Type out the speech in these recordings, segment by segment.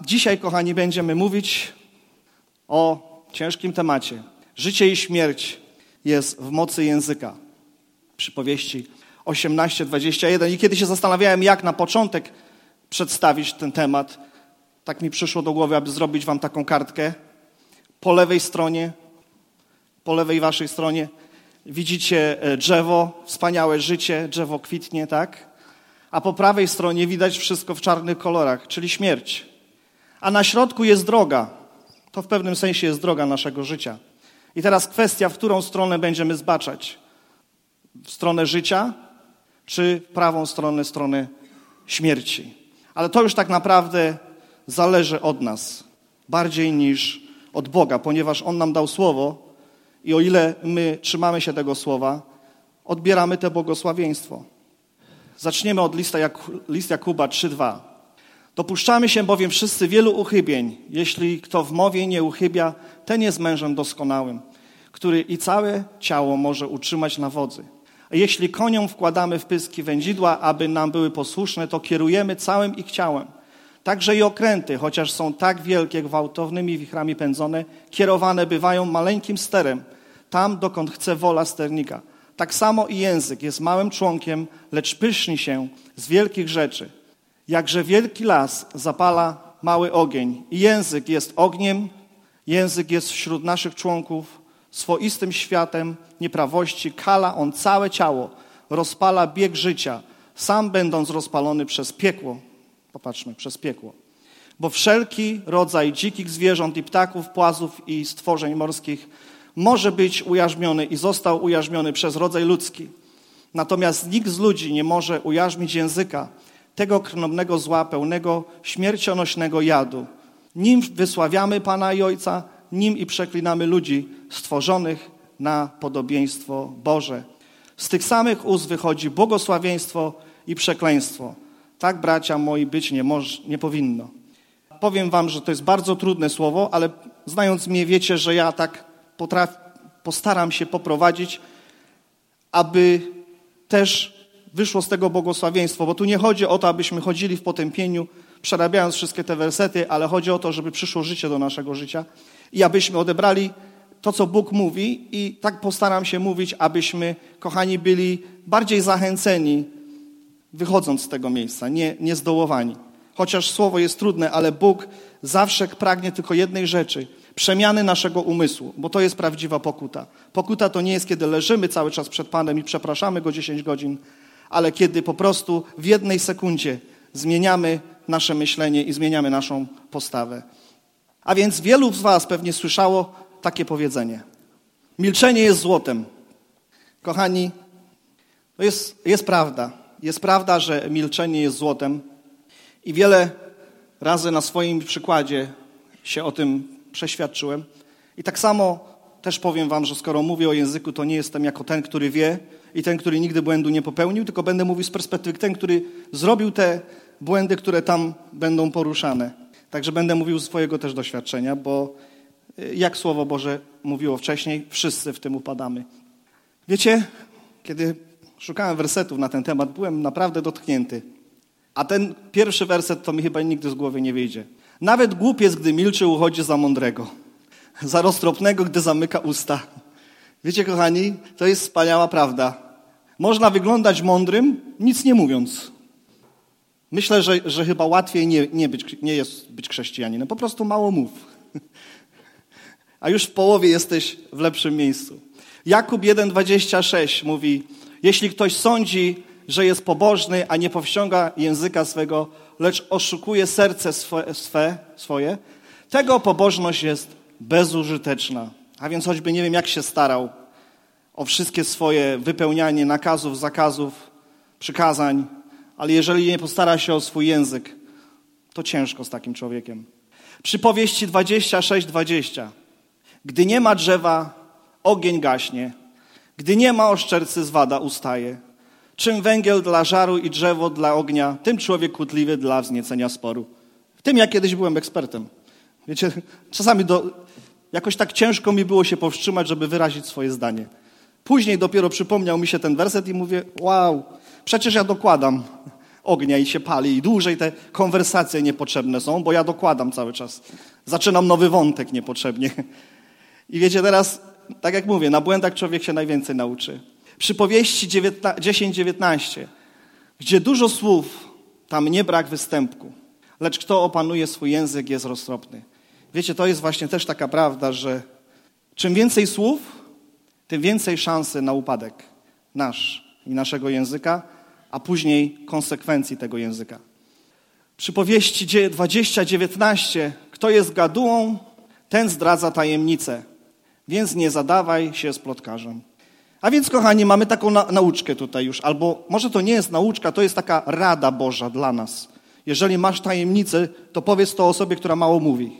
dzisiaj, kochani, będziemy mówić o ciężkim temacie. Życie i śmierć jest w mocy języka. Przypowieści 18:21. I kiedy się zastanawiałem, jak na początek przedstawić ten temat, tak mi przyszło do głowy, aby zrobić wam taką kartkę. Po lewej waszej stronie widzicie drzewo, wspaniałe życie, drzewo kwitnie, tak? A po prawej stronie widać wszystko w czarnych kolorach, czyli śmierć. A na środku jest droga. To w pewnym sensie jest droga naszego życia. I teraz kwestia, w którą stronę będziemy zbaczać. W stronę życia, czy w prawą stronę śmierci. Ale to już tak naprawdę zależy od nas, bardziej niż od Boga, ponieważ On nam dał słowo i o ile my trzymamy się tego słowa, odbieramy to błogosławieństwo. Zaczniemy od list Jakuba 3:2. Dopuszczamy się bowiem wszyscy wielu uchybień. Jeśli kto w mowie nie uchybia, ten jest mężem doskonałym, który i całe ciało może utrzymać na wodzy. A jeśli koniom wkładamy w pyski wędzidła, aby nam były posłuszne, to kierujemy całym ich ciałem. Także i okręty, chociaż są tak wielkie, gwałtownymi wichrami pędzone, kierowane bywają maleńkim sterem, tam dokąd chce wola sternika. Tak samo i język jest małym członkiem, lecz pyszni się z wielkich rzeczy. Jakże wielki las zapala mały ogień. I język jest ogniem, język jest wśród naszych członków swoistym światem nieprawości. Kala on całe ciało, rozpala bieg życia, sam będąc rozpalony przez piekło. Popatrzmy, przez piekło. Bo wszelki rodzaj dzikich zwierząt i ptaków, płazów i stworzeń morskich może być ujarzmiony i został ujarzmiony przez rodzaj ludzki. Natomiast nikt z ludzi nie może ujarzmić języka, tego krnąbnego zła, pełnego śmiercionośnego jadu. Nim wysławiamy Pana i Ojca, nim i przeklinamy ludzi stworzonych na podobieństwo Boże. Z tych samych ust wychodzi błogosławieństwo i przekleństwo. Tak, bracia moi, być nie powinno. Powiem wam, że to jest bardzo trudne słowo, ale znając mnie, wiecie, że ja tak postaram się poprowadzić, aby też wyszło z tego błogosławieństwo, bo tu nie chodzi o to, abyśmy chodzili w potępieniu, przerabiając wszystkie te wersety, ale chodzi o to, żeby przyszło życie do naszego życia i abyśmy odebrali to, co Bóg mówi i tak postaram się mówić, abyśmy, kochani, byli bardziej zachęceni, wychodząc z tego miejsca, nie zdołowani. Chociaż słowo jest trudne, ale Bóg zawsze pragnie tylko jednej rzeczy, przemiany naszego umysłu, bo to jest prawdziwa pokuta. Pokuta to nie jest, kiedy leżymy cały czas przed Panem i przepraszamy Go 10 godzin, ale kiedy po prostu w jednej sekundzie zmieniamy nasze myślenie i zmieniamy naszą postawę. A więc wielu z was pewnie słyszało takie powiedzenie. Milczenie jest złotem. Kochani, to jest prawda. Jest prawda, że milczenie jest złotem i wiele razy na swoim przykładzie się o tym przeświadczyłem. I tak samo też powiem wam, że skoro mówię o języku, to nie jestem jako ten, który wie i ten, który nigdy błędu nie popełnił, tylko będę mówił z perspektywy ten, który zrobił te błędy, które tam będą poruszane. Także będę mówił z swojego też doświadczenia, bo jak Słowo Boże mówiło wcześniej, wszyscy w tym upadamy. Wiecie, kiedy szukałem wersetów na ten temat, byłem naprawdę dotknięty. A ten pierwszy werset to mi chyba nigdy z głowy nie wyjdzie. Nawet głupiec, gdy milczy, uchodzi za mądrego. Za roztropnego, gdy zamyka usta. Wiecie, kochani, to jest wspaniała prawda. Można wyglądać mądrym, nic nie mówiąc. Myślę, że chyba łatwiej nie jest być chrześcijaninem. Po prostu mało mów. A już w połowie jesteś w lepszym miejscu. Jakub 1,26 mówi: jeśli ktoś sądzi, że jest pobożny, a nie powściąga języka swego, lecz oszukuje serce swoje, tego pobożność jest bezużyteczna. A więc choćby nie wiem, jak się starał o wszystkie swoje wypełnianie nakazów, zakazów, przykazań, ale jeżeli nie postara się o swój język, to ciężko z takim człowiekiem. Przypowieści 26:20. Gdy nie ma drzewa, ogień gaśnie. Gdy nie ma oszczercy, zwada ustaje. Czym węgiel dla żaru i drzewo dla ognia, tym człowiek kłótliwy dla wzniecenia sporu. W tym ja kiedyś byłem ekspertem. Wiecie, czasami jakoś tak ciężko mi było się powstrzymać, żeby wyrazić swoje zdanie. Później dopiero przypomniał mi się ten werset i mówię: wow, przecież ja dokładam. ognia i się pali i dłużej te konwersacje niepotrzebne są, bo ja dokładam cały czas. Zaczynam nowy wątek niepotrzebnie. I wiecie, teraz, tak jak mówię, na błędach człowiek się najwięcej nauczy. Przypowieści 10:19, gdzie dużo słów, tam nie brak występku, lecz kto opanuje swój język, jest roztropny. Wiecie, to jest właśnie też taka prawda, że czym więcej słów, tym więcej szansy na upadek nasz i naszego języka, a później konsekwencji tego języka. Przypowieści 20:19, kto jest gadułą, ten zdradza tajemnicę, więc nie zadawaj się z plotkarzem. A więc, kochani, mamy taką nauczkę tutaj już, albo może to nie jest nauczka, to jest taka rada Boża dla nas. Jeżeli masz tajemnicę, to powiedz to osobie, która mało mówi.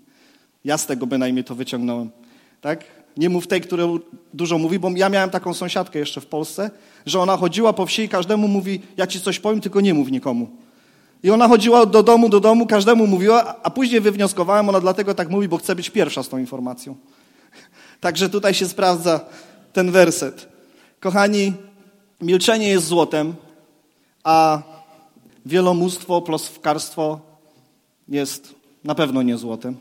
Ja z tego bynajmniej to wyciągnąłem. Tak? Nie mów tej, która dużo mówi, bo ja miałem taką sąsiadkę jeszcze w Polsce, że ona chodziła po wsi i każdemu mówi, ja ci coś powiem, tylko nie mów nikomu. I ona chodziła do domu, każdemu mówiła, a później wywnioskowałem, ona dlatego tak mówi, bo chce być pierwsza z tą informacją. Także tutaj się sprawdza ten werset. Kochani, milczenie jest złotem, a wielomóstwo, plotkarstwo jest na pewno nie złotem.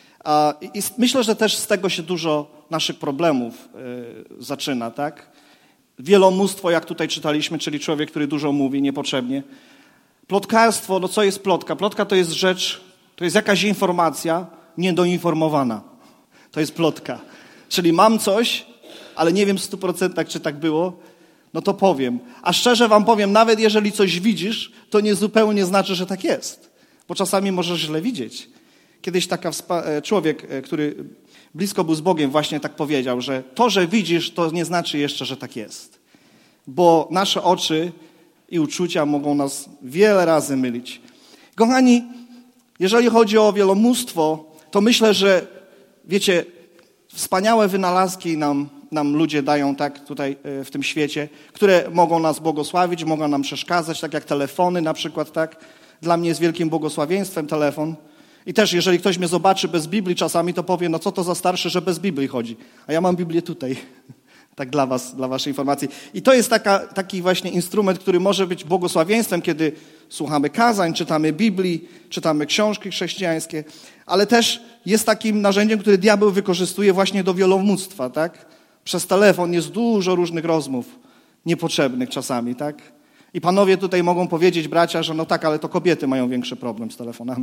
I myślę, że też z tego się dużo naszych problemów zaczyna, tak? Wielomóstwo, jak tutaj czytaliśmy, czyli człowiek, który dużo mówi niepotrzebnie. Plotkarstwo, no co jest plotka? Plotka to jest rzecz, to jest jakaś informacja niedoinformowana. To jest plotka. Czyli mam coś, ale nie wiem w 100% czy tak było, no to powiem. A szczerze wam powiem, nawet jeżeli coś widzisz, to nie zupełnie znaczy, że tak jest. Bo czasami możesz źle widzieć. Kiedyś człowiek, który blisko był z Bogiem, właśnie tak powiedział, że to, że widzisz, to nie znaczy jeszcze, że tak jest. Bo nasze oczy i uczucia mogą nas wiele razy mylić. Kochani, jeżeli chodzi o wielomóstwo, to myślę, że wiecie, wspaniałe wynalazki nam ludzie dają tak tutaj w tym świecie, które mogą nas błogosławić, mogą nam przeszkadzać, tak jak telefony na przykład, tak. Dla mnie jest wielkim błogosławieństwem telefon. I też, jeżeli ktoś mnie zobaczy bez Biblii czasami, to powie, no co to za starszy, że bez Biblii chodzi. A ja mam Biblię tutaj. Tak dla was, dla waszej informacji. I to jest taki właśnie instrument, który może być błogosławieństwem, kiedy słuchamy kazań, czytamy Biblii, czytamy książki chrześcijańskie, ale też jest takim narzędziem, które diabeł wykorzystuje właśnie do wielomóstwa, tak? Przez telefon jest dużo różnych rozmów niepotrzebnych czasami, tak? I panowie tutaj mogą powiedzieć, bracia, że no tak, ale to kobiety mają większy problem z telefonami.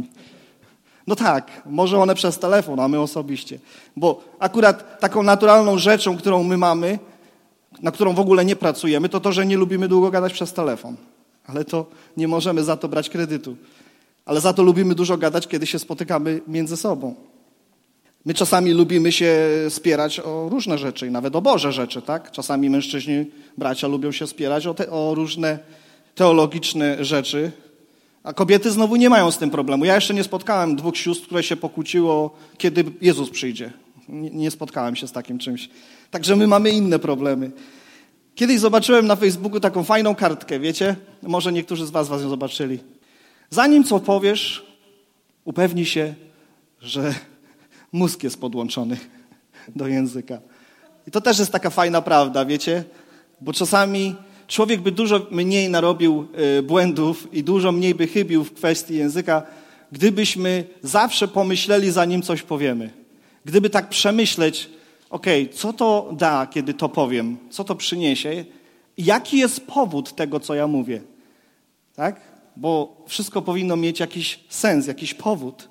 No tak, może one przez telefon, a my osobiście. Bo akurat taką naturalną rzeczą, którą my mamy, na którą w ogóle nie pracujemy, to, że nie lubimy długo gadać przez telefon. Ale to nie możemy za to brać kredytu. Ale za to lubimy dużo gadać, kiedy się spotykamy między sobą. My czasami lubimy się spierać o różne rzeczy, i nawet o Boże rzeczy, tak? Czasami mężczyźni, bracia lubią się spierać o różne teologiczne rzeczy, a kobiety znowu nie mają z tym problemu. Ja jeszcze nie spotkałem dwóch sióstr, które się pokłóciło, kiedy Jezus przyjdzie. Nie spotkałem się z takim czymś. Także my mamy inne problemy. Kiedyś zobaczyłem na Facebooku taką fajną kartkę, wiecie? Może niektórzy z was ją zobaczyli. Zanim co powiesz, upewnij się, że mózg jest podłączony do języka. I to też jest taka fajna prawda, wiecie? Bo czasami człowiek by dużo mniej narobił błędów i dużo mniej by chybił w kwestii języka, gdybyśmy zawsze pomyśleli, zanim coś powiemy. Gdyby tak przemyśleć, co to da, kiedy to powiem? Co to przyniesie? Jaki jest powód tego, co ja mówię? Tak? Bo wszystko powinno mieć jakiś sens, jakiś powód.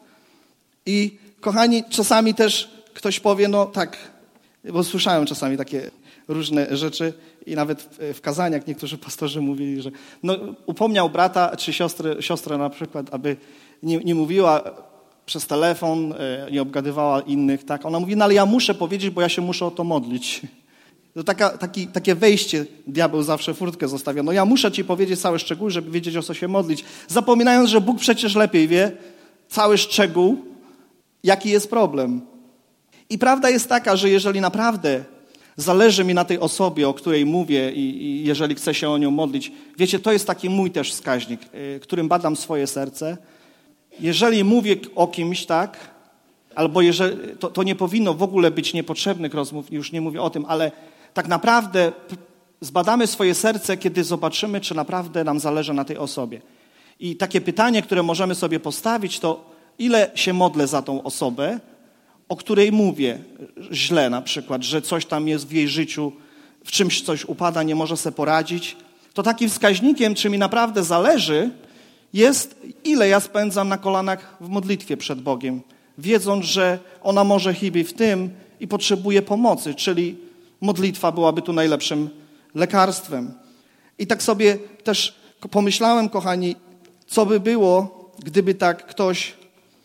I kochani, czasami też ktoś powie, no tak, bo słyszałem czasami takie różne rzeczy i nawet w kazaniach niektórzy pastorzy mówili, że no, upomniał brata czy siostrę na przykład, aby nie mówiła przez telefon, nie obgadywała innych, tak. Ona mówi, no ale ja muszę powiedzieć, bo ja się muszę o to modlić. To takie wejście, diabeł zawsze furtkę zostawia. No ja muszę ci powiedzieć całe szczegóły, żeby wiedzieć, o co się modlić. Zapominając, że Bóg przecież lepiej wie cały szczegół, jaki jest problem. I prawda jest taka, że jeżeli naprawdę zależy mi na tej osobie, o której mówię i jeżeli chcę się o nią modlić, wiecie, to jest taki mój też wskaźnik, którym badam swoje serce. Jeżeli mówię o kimś tak, albo jeżeli, to nie powinno w ogóle być niepotrzebnych rozmów, już nie mówię o tym, ale tak naprawdę zbadamy swoje serce, kiedy zobaczymy, czy naprawdę nam zależy na tej osobie. I takie pytanie, które możemy sobie postawić, to ile się modlę za tą osobę, o której mówię źle na przykład, że coś tam jest w jej życiu, w czymś coś upada, nie może sobie poradzić. To takim wskaźnikiem, czy mi naprawdę zależy, jest ile ja spędzam na kolanach w modlitwie przed Bogiem, wiedząc, że ona może chybić w tym i potrzebuje pomocy, czyli modlitwa byłaby tu najlepszym lekarstwem. I tak sobie też pomyślałem, kochani, co by było, gdyby tak ktoś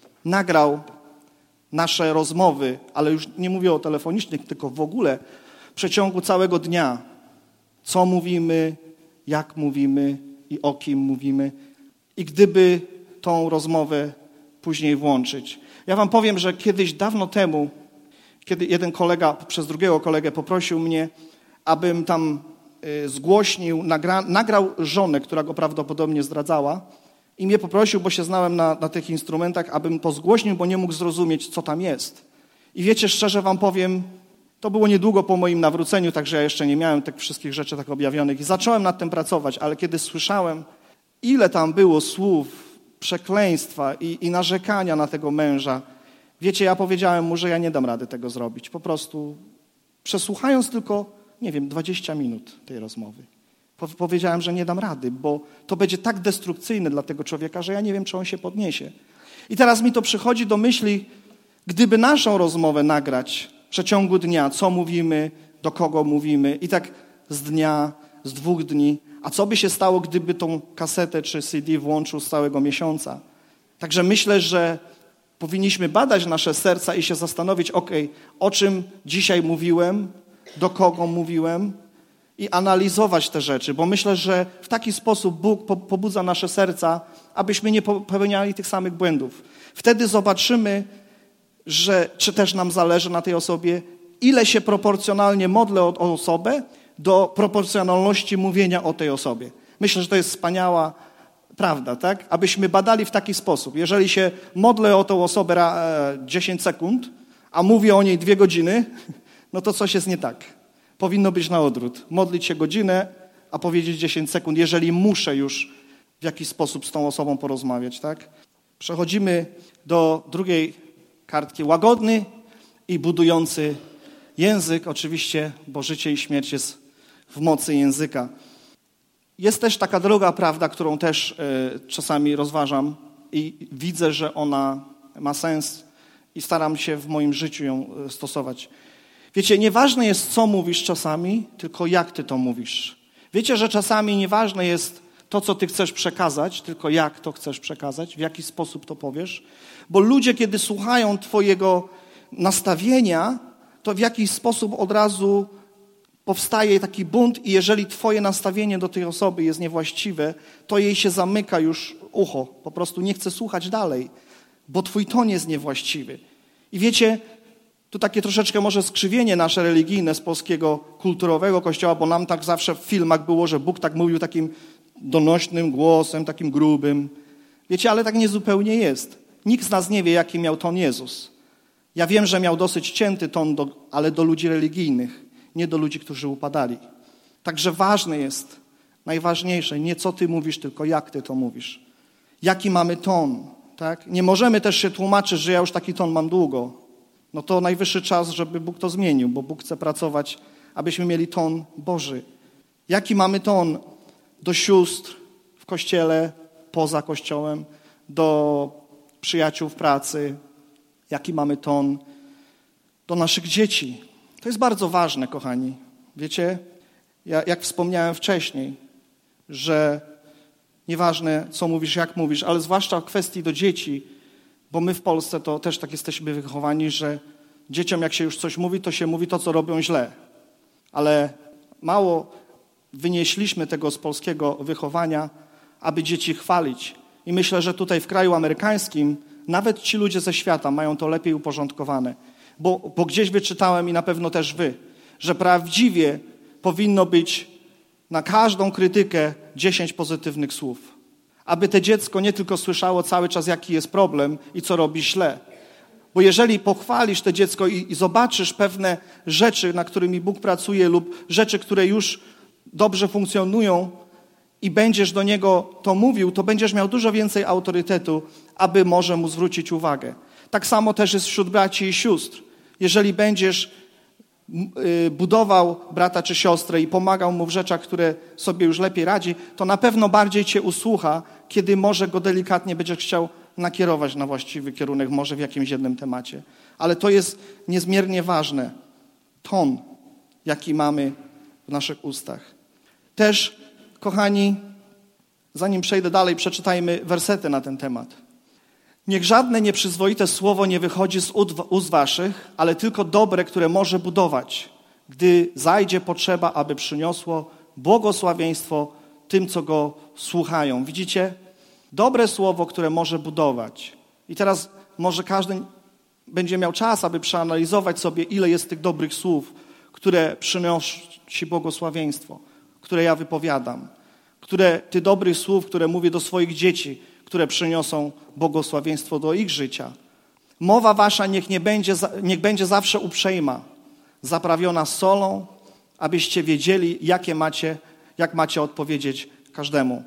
nagrał nasze rozmowy, ale już nie mówię o telefonicznych, tylko w ogóle w przeciągu całego dnia. Co mówimy, jak mówimy i o kim mówimy. I gdyby tą rozmowę później włączyć. Ja wam powiem, że kiedyś dawno temu, kiedy jeden kolega przez drugiego kolegę poprosił mnie, abym tam zgłośnił, nagrał żonę, która go prawdopodobnie zdradzała i mnie poprosił, bo się znałem na tych instrumentach, abym to zgłośnił, bo nie mógł zrozumieć, co tam jest. I wiecie, szczerze wam powiem, to było niedługo po moim nawróceniu, także ja jeszcze nie miałem tych wszystkich rzeczy tak objawionych i zacząłem nad tym pracować, ale kiedy słyszałem, ile tam było słów, przekleństwa i narzekania na tego męża, wiecie, ja powiedziałem mu, że ja nie dam rady tego zrobić. Po prostu przesłuchając tylko, 20 minut tej rozmowy. Powiedziałem, że nie dam rady, bo to będzie tak destrukcyjne dla tego człowieka, że ja nie wiem, czy on się podniesie. I teraz mi to przychodzi do myśli, gdyby naszą rozmowę nagrać w przeciągu dnia, co mówimy, do kogo mówimy i tak z dnia, z 2 dni, a co by się stało, gdyby tą kasetę czy CD włączył z całego miesiąca. Także myślę, że powinniśmy badać nasze serca i się zastanowić, o czym dzisiaj mówiłem, do kogo mówiłem i analizować te rzeczy, bo myślę, że w taki sposób Bóg pobudza nasze serca, abyśmy nie popełniali tych samych błędów. Wtedy zobaczymy, czy też nam zależy na tej osobie, ile się proporcjonalnie modlę o osobę do proporcjonalności mówienia o tej osobie. Myślę, że to jest wspaniała prawda, tak? Abyśmy badali w taki sposób. Jeżeli się modlę o tą osobę 10 sekund, a mówię o niej 2 godziny, no to coś jest nie tak. Powinno być na odwrót. Modlić się godzinę, a powiedzieć 10 sekund, jeżeli muszę już w jakiś sposób z tą osobą porozmawiać, tak? Przechodzimy do drugiej kartki. Łagodny i budujący język, oczywiście, bo życie i śmierć jest w mocy języka. Jest też taka druga prawda, którą też czasami rozważam i widzę, że ona ma sens i staram się w moim życiu ją stosować. Wiecie, nieważne jest, co mówisz czasami, tylko jak ty to mówisz. Wiecie, że czasami nieważne jest to, co ty chcesz przekazać, tylko jak to chcesz przekazać, w jaki sposób to powiesz. Bo ludzie, kiedy słuchają twojego nastawienia, to w jakiś sposób od razu powstaje taki bunt i jeżeli twoje nastawienie do tej osoby jest niewłaściwe, to jej się zamyka już ucho. Po prostu nie chce słuchać dalej, bo twój ton jest niewłaściwy. I wiecie, tu takie troszeczkę może skrzywienie nasze religijne z polskiego kulturowego kościoła, bo nam tak zawsze w filmach było, że Bóg tak mówił takim donośnym głosem, takim grubym. Wiecie, ale tak niezupełnie jest. Nikt z nas nie wie, jaki miał ton Jezus. Ja wiem, że miał dosyć cięty ton, ale do ludzi religijnych, nie do ludzi, którzy upadali. Także ważne jest, najważniejsze, nie co ty mówisz, tylko jak ty to mówisz. Jaki mamy ton, tak? Nie możemy też się tłumaczyć, że ja już taki ton mam długo. No to najwyższy czas, żeby Bóg to zmienił, bo Bóg chce pracować, abyśmy mieli ton Boży. Jaki mamy ton do sióstr w kościele, poza kościołem, do przyjaciół w pracy? Jaki mamy ton do naszych dzieci? To jest bardzo ważne, kochani. Wiecie, jak wspomniałem wcześniej, że nieważne, co mówisz, jak mówisz, ale zwłaszcza w kwestii do dzieci, bo my w Polsce to też tak jesteśmy wychowani, że dzieciom jak się już coś mówi, to się mówi to, co robią źle. Ale mało wynieśliśmy tego z polskiego wychowania, aby dzieci chwalić. I myślę, że tutaj w kraju amerykańskim nawet ci ludzie ze świata mają to lepiej uporządkowane. Bo gdzieś wyczytałem i na pewno też wy, że prawdziwie powinno być na każdą krytykę 10 pozytywnych słów. Aby to dziecko nie tylko słyszało cały czas, jaki jest problem i co robi źle. Bo jeżeli pochwalisz to dziecko i zobaczysz pewne rzeczy, nad którymi Bóg pracuje lub rzeczy, które już dobrze funkcjonują i będziesz do niego to mówił, to będziesz miał dużo więcej autorytetu, aby może mu zwrócić uwagę. Tak samo też jest wśród braci i sióstr. Jeżeli będziesz budował brata czy siostrę i pomagał mu w rzeczach, które sobie już lepiej radzi, to na pewno bardziej cię usłucha, kiedy może go delikatnie będziesz chciał nakierować na właściwy kierunek, może w jakimś jednym temacie. Ale to jest niezmiernie ważne. Ton, jaki mamy w naszych ustach. Też, kochani, zanim przejdę dalej, przeczytajmy wersety na ten temat. Niech żadne nieprzyzwoite słowo nie wychodzi z ust waszych, ale tylko dobre, które może budować, gdy zajdzie potrzeba, aby przyniosło błogosławieństwo tym, co go słuchają. Widzicie? Dobre słowo, które może budować. I teraz może każdy będzie miał czas, aby przeanalizować sobie, ile jest tych dobrych słów, które przynosi błogosławieństwo, które ja wypowiadam. Tych dobrych słów, które mówię do swoich dzieci, które przyniosą błogosławieństwo do ich życia. Mowa wasza niech będzie zawsze uprzejma, zaprawiona solą, abyście wiedzieli, jak macie odpowiedzieć każdemu.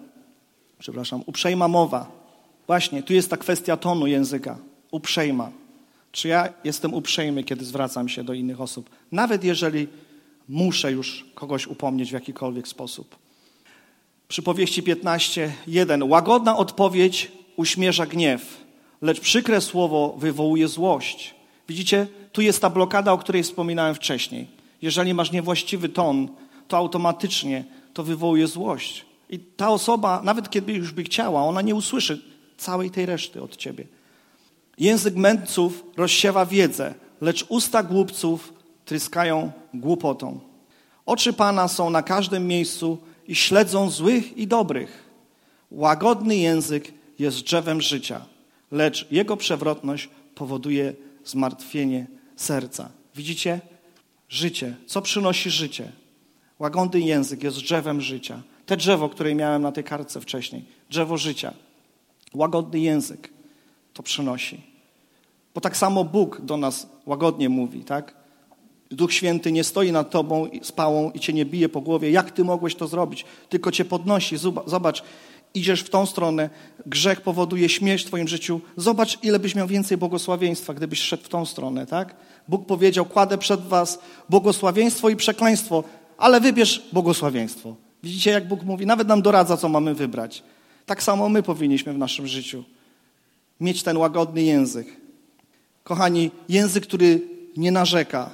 Uprzejma mowa. Właśnie, tu jest ta kwestia tonu języka. Uprzejma. Czy ja jestem uprzejmy, kiedy zwracam się do innych osób? Nawet jeżeli muszę już kogoś upomnieć w jakikolwiek sposób. Przypowieści 15:1. Łagodna odpowiedź uśmierza gniew, lecz przykre słowo wywołuje złość. Widzicie? Tu jest ta blokada, o której wspominałem wcześniej. Jeżeli masz niewłaściwy ton, to automatycznie to wywołuje złość. I ta osoba, nawet kiedy już by chciała, ona nie usłyszy całej tej reszty od ciebie. Język mędrców rozsiewa wiedzę, lecz usta głupców tryskają głupotą. Oczy Pana są na każdym miejscu i śledzą złych i dobrych. Łagodny język jest drzewem życia, lecz jego przewrotność powoduje zmartwienie serca. Widzicie? Życie. Co przynosi życie? Łagodny język jest drzewem życia. Te drzewo, które miałem na tej kartce wcześniej. Drzewo życia. Łagodny język to przynosi. Bo tak samo Bóg do nas łagodnie mówi, tak? Duch Święty nie stoi nad tobą z pałą i cię nie bije po głowie. Jak ty mogłeś to zrobić? Tylko cię podnosi. Zobacz, idziesz w tą stronę. Grzech powoduje śmierć w twoim życiu. Zobacz, ile byś miał więcej błogosławieństwa, gdybyś szedł w tą stronę, tak? Bóg powiedział, kładę przed was błogosławieństwo i przekleństwo, ale wybierz błogosławieństwo. Widzicie, jak Bóg mówi? Nawet nam doradza, co mamy wybrać. Tak samo my powinniśmy w naszym życiu mieć ten łagodny język. Kochani, język, który nie narzeka.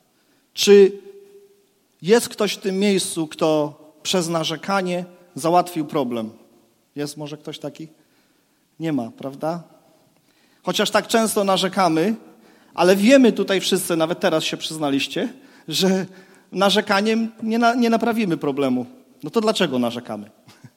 Czy jest ktoś w tym miejscu, kto przez narzekanie załatwił problem? Jest może ktoś taki? Nie ma, prawda? Chociaż tak często narzekamy, ale wiemy tutaj wszyscy, nawet teraz się przyznaliście, że narzekaniem nie naprawimy problemu. No to dlaczego narzekamy?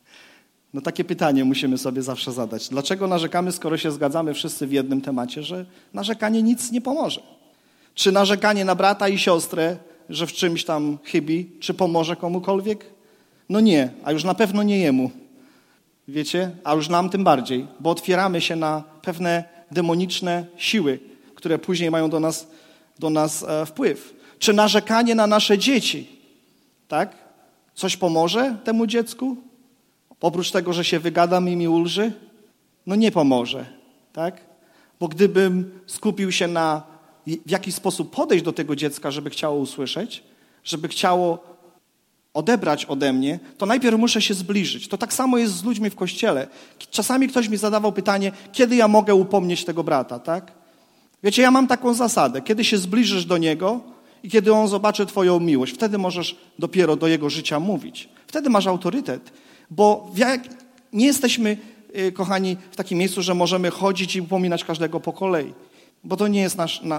No takie pytanie musimy sobie zawsze zadać. Dlaczego narzekamy, skoro się zgadzamy wszyscy w jednym temacie, że narzekanie nic nie pomoże? Czy narzekanie na brata i siostrę, że w czymś tam chybi, czy pomoże komukolwiek? No nie, a już na pewno nie jemu. Wiecie? A już nam tym bardziej, bo otwieramy się na pewne demoniczne siły, które później mają do nas wpływ. Czy narzekanie na nasze dzieci, tak? Coś pomoże temu dziecku? Oprócz tego, że się wygadam i mi ulży? No nie pomoże, tak? Bo gdybym skupił się na w jaki sposób podejść do tego dziecka, żeby chciało usłyszeć, żeby chciało odebrać ode mnie, to najpierw muszę się zbliżyć. To tak samo jest z ludźmi w kościele. Czasami ktoś mi zadawał pytanie, kiedy ja mogę upomnieć tego brata, tak? Wiecie, ja mam taką zasadę. Kiedy się zbliżysz do niego i kiedy on zobaczy twoją miłość, wtedy możesz dopiero do jego życia mówić. Wtedy masz autorytet. Bo nie jesteśmy, kochani, w takim miejscu, że możemy chodzić i upominać każdego po kolei. Bo to nie jest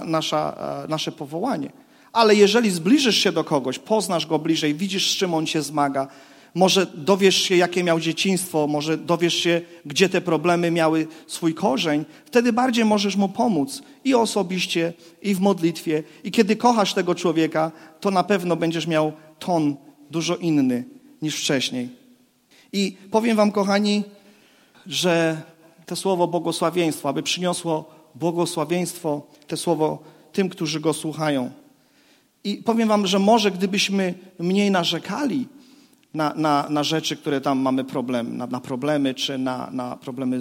nasze powołanie. Ale jeżeli zbliżysz się do kogoś, poznasz go bliżej, widzisz, z czym on się zmaga, może dowiesz się, jakie miał dzieciństwo, może dowiesz się, gdzie te problemy miały swój korzeń, wtedy bardziej możesz mu pomóc i osobiście, i w modlitwie. I kiedy kochasz tego człowieka, to na pewno będziesz miał ton dużo inny niż wcześniej. I powiem wam, kochani, że to słowo błogosławieństwo, aby przyniosło błogosławieństwo, to słowo tym, którzy go słuchają. I powiem wam, że może gdybyśmy mniej narzekali, na rzeczy, które tam mamy problem, na problemy, czy na problemy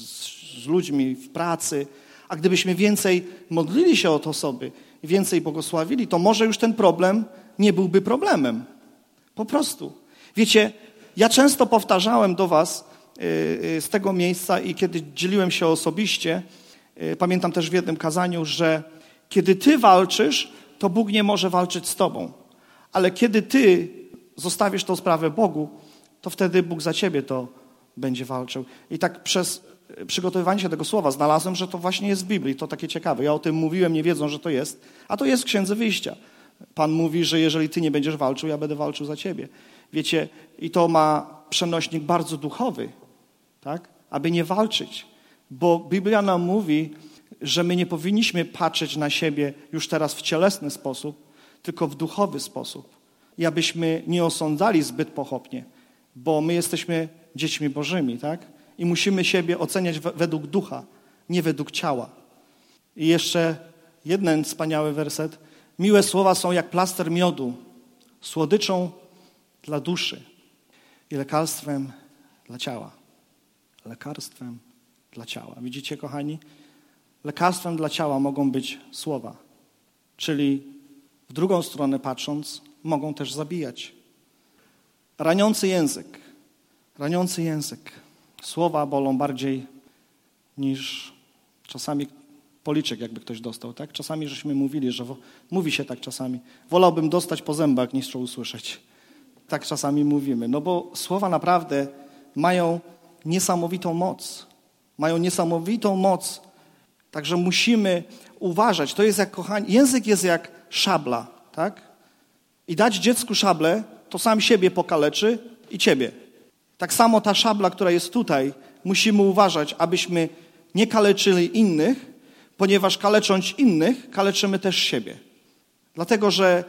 z ludźmi w pracy. A gdybyśmy więcej modlili się o te osoby, więcej błogosławili, to może już ten problem nie byłby problemem. Po prostu. Wiecie, ja często powtarzałem do was z tego miejsca i kiedy dzieliłem się osobiście, pamiętam też w jednym kazaniu, że kiedy ty walczysz, to Bóg nie może walczyć z tobą. Ale kiedy ty zostawisz tą sprawę Bogu, to wtedy Bóg za ciebie to będzie walczył. I tak przez przygotowywanie się tego słowa znalazłem, że to właśnie jest w Biblii. To takie ciekawe. Ja o tym mówiłem, nie wiedząc, że to jest. A to jest w Księdze Wyjścia. Pan mówi, że jeżeli ty nie będziesz walczył, ja będę walczył za ciebie. Wiecie, i to ma przenośnik bardzo duchowy, tak? Aby nie walczyć. Bo Biblia nam mówi, że my nie powinniśmy patrzeć na siebie już teraz w cielesny sposób, tylko w duchowy sposób. I abyśmy nie osądzali zbyt pochopnie, bo my jesteśmy dziećmi Bożymi, tak? I musimy siebie oceniać według ducha, nie według ciała. I jeszcze jeden wspaniały werset. Miłe słowa są jak plaster miodu, słodyczą dla duszy i lekarstwem dla ciała. Lekarstwem dla ciała. Widzicie, kochani? Lekarstwem dla ciała mogą być słowa, czyli w drugą stronę patrząc, mogą też zabijać. Raniący język. Raniący język. Słowa bolą bardziej niż czasami policzek, jakby ktoś dostał, tak? Czasami żeśmy mówili, że mówi się tak czasami. Wolałbym dostać po zębach, niż to usłyszeć. Tak czasami mówimy. No bo słowa naprawdę mają niesamowitą moc. Mają niesamowitą moc. Także musimy uważać. To jest jak, kochani, język jest jak szabla, tak? I dać dziecku szablę, to sam siebie pokaleczy i ciebie. Tak samo ta szabla, która jest tutaj, musimy uważać, abyśmy nie kaleczyli innych, ponieważ kalecząc innych, kaleczymy też siebie. Dlatego, że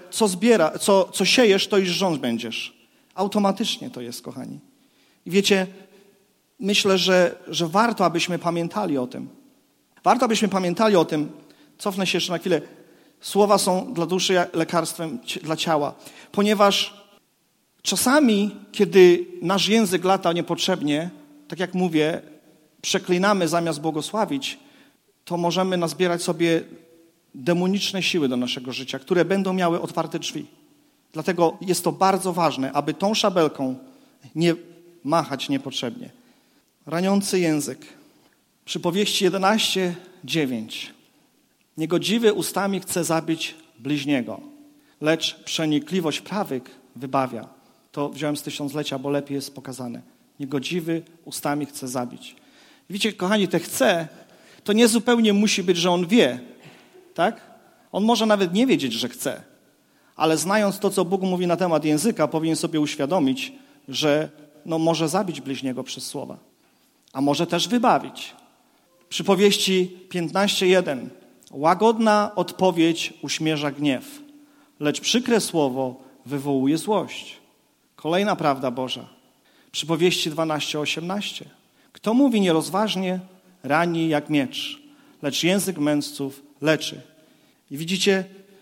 co siejesz, to już rząd będziesz. Automatycznie to jest, kochani. I wiecie, myślę, że warto, abyśmy pamiętali o tym. Warto, abyśmy pamiętali o tym, cofnę się jeszcze na chwilę, słowa są dla duszy lekarstwem dla ciała. Ponieważ czasami, kiedy nasz język lata niepotrzebnie, tak jak mówię, przeklinamy zamiast błogosławić, to możemy nazbierać sobie demoniczne siły do naszego życia, które będą miały otwarte drzwi. Dlatego jest to bardzo ważne, aby tą szabelką nie machać niepotrzebnie. Raniący język. Przypowieści 11:9. Niegodziwy ustami chce zabić bliźniego, lecz przenikliwość prawych wybawia. To wziąłem z Tysiąclecia, bo lepiej jest pokazane. Niegodziwy ustami chce zabić. Widzicie, kochani, te chce, to nie zupełnie musi być, że on wie, tak? On może nawet nie wiedzieć, że chce, ale znając to, co Bóg mówi na temat języka, powinien sobie uświadomić, że może zabić bliźniego przez słowa, a może też wybawić. Przypowieści 15:1. Łagodna odpowiedź uśmierza gniew, lecz przykre słowo wywołuje złość. Kolejna prawda Boża. Przypowieści 12:18. Kto mówi nierozważnie, rani jak miecz, lecz język mędrców leczy. I widzicie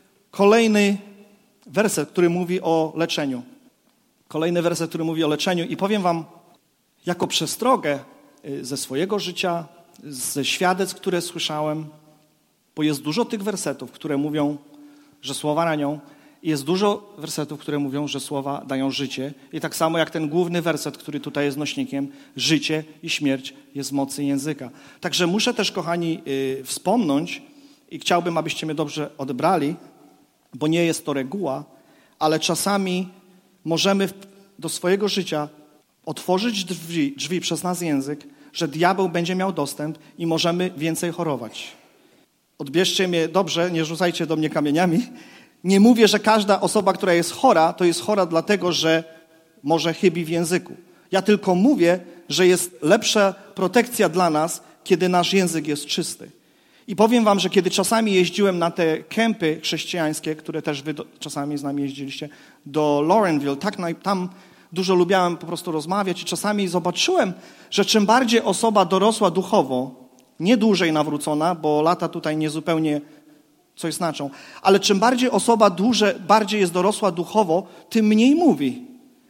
kolejny werset, który mówi o leczeniu. Kolejny werset, który mówi o leczeniu. I powiem wam jako przestrogę ze swojego życia, ze świadectw, które słyszałem, bo jest dużo tych wersetów, które mówią, że słowa ranią, i jest dużo wersetów, które mówią, że słowa dają życie. I tak samo jak ten główny werset, który tutaj jest nośnikiem, życie i śmierć jest w mocy języka. Także muszę też, kochani, wspomnieć i chciałbym, abyście mnie dobrze odebrali, bo nie jest to reguła, ale czasami możemy do swojego życia otworzyć drzwi przez nas język, że diabeł będzie miał dostęp i możemy więcej chorować. Odbierzcie mnie dobrze, nie rzucajcie do mnie kamieniami. Nie mówię, że każda osoba, która jest chora, to jest chora dlatego, że może chybi w języku. Ja tylko mówię, że jest lepsza protekcja dla nas, kiedy nasz język jest czysty. I powiem wam, że kiedy czasami jeździłem na te kempy chrześcijańskie, które też wy czasami z nami jeździliście, do Laurenville, tam dużo lubiałem po prostu rozmawiać i czasami zobaczyłem, że czym bardziej osoba dorosła duchowo, nie dłużej nawrócona, bo lata tutaj niezupełnie coś znaczą, ale czym bardziej osoba bardziej jest dorosła duchowo, tym mniej mówi.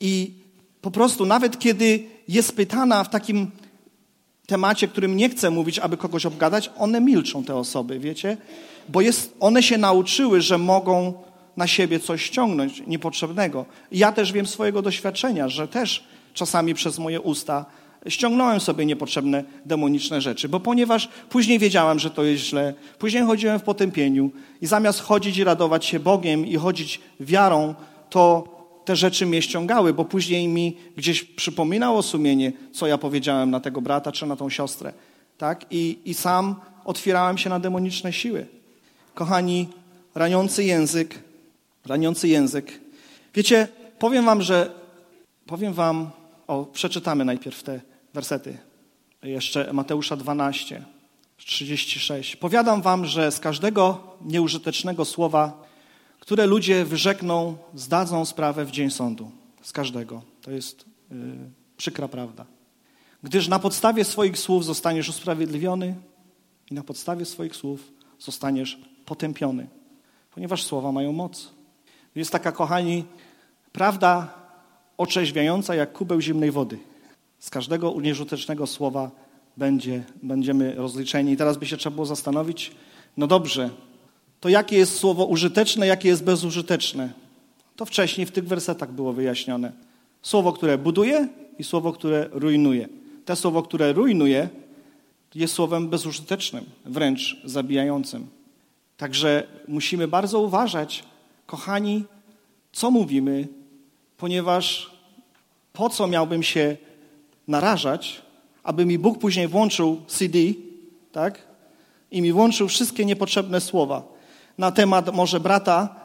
I po prostu nawet kiedy jest pytana w takim temacie, którym nie chce mówić, aby kogoś obgadać, one milczą, te osoby, wiecie? Bo one się nauczyły, że mogą na siebie coś ściągnąć niepotrzebnego. I ja też wiem z swojego doświadczenia, że też czasami przez moje usta ściągnąłem sobie niepotrzebne demoniczne rzeczy, bo ponieważ później wiedziałem, że to jest źle, później chodziłem w potępieniu i zamiast chodzić i radować się Bogiem i chodzić wiarą, to te rzeczy mnie ściągały, bo później mi gdzieś przypominało sumienie, co ja powiedziałem na tego brata czy na tą siostrę. Tak? I sam otwierałem się na demoniczne siły. Kochani, raniący język. Wiecie, przeczytamy najpierw te wersety. Jeszcze Mateusza 12, 36. Powiadam wam, że z każdego nieużytecznego słowa, które ludzie wyrzekną, zdadzą sprawę w dzień sądu. Z każdego. To jest przykra prawda. Gdyż na podstawie swoich słów zostaniesz usprawiedliwiony i na podstawie swoich słów zostaniesz potępiony. Ponieważ słowa mają moc. Jest taka, kochani, prawda otrzeźwiająca jak kubeł zimnej wody. Z każdego nieużytecznego słowa będziemy rozliczeni. I teraz by się trzeba było zastanowić, no dobrze, to jakie jest słowo użyteczne, jakie jest bezużyteczne? To wcześniej w tych wersetach było wyjaśnione. Słowo, które buduje i słowo, które rujnuje. To słowo, które rujnuje, jest słowem bezużytecznym, wręcz zabijającym. Także musimy bardzo uważać, kochani, co mówimy, ponieważ po co miałbym się narażać, aby mi Bóg później włączył CD, tak? I mi włączył wszystkie niepotrzebne słowa na temat może brata,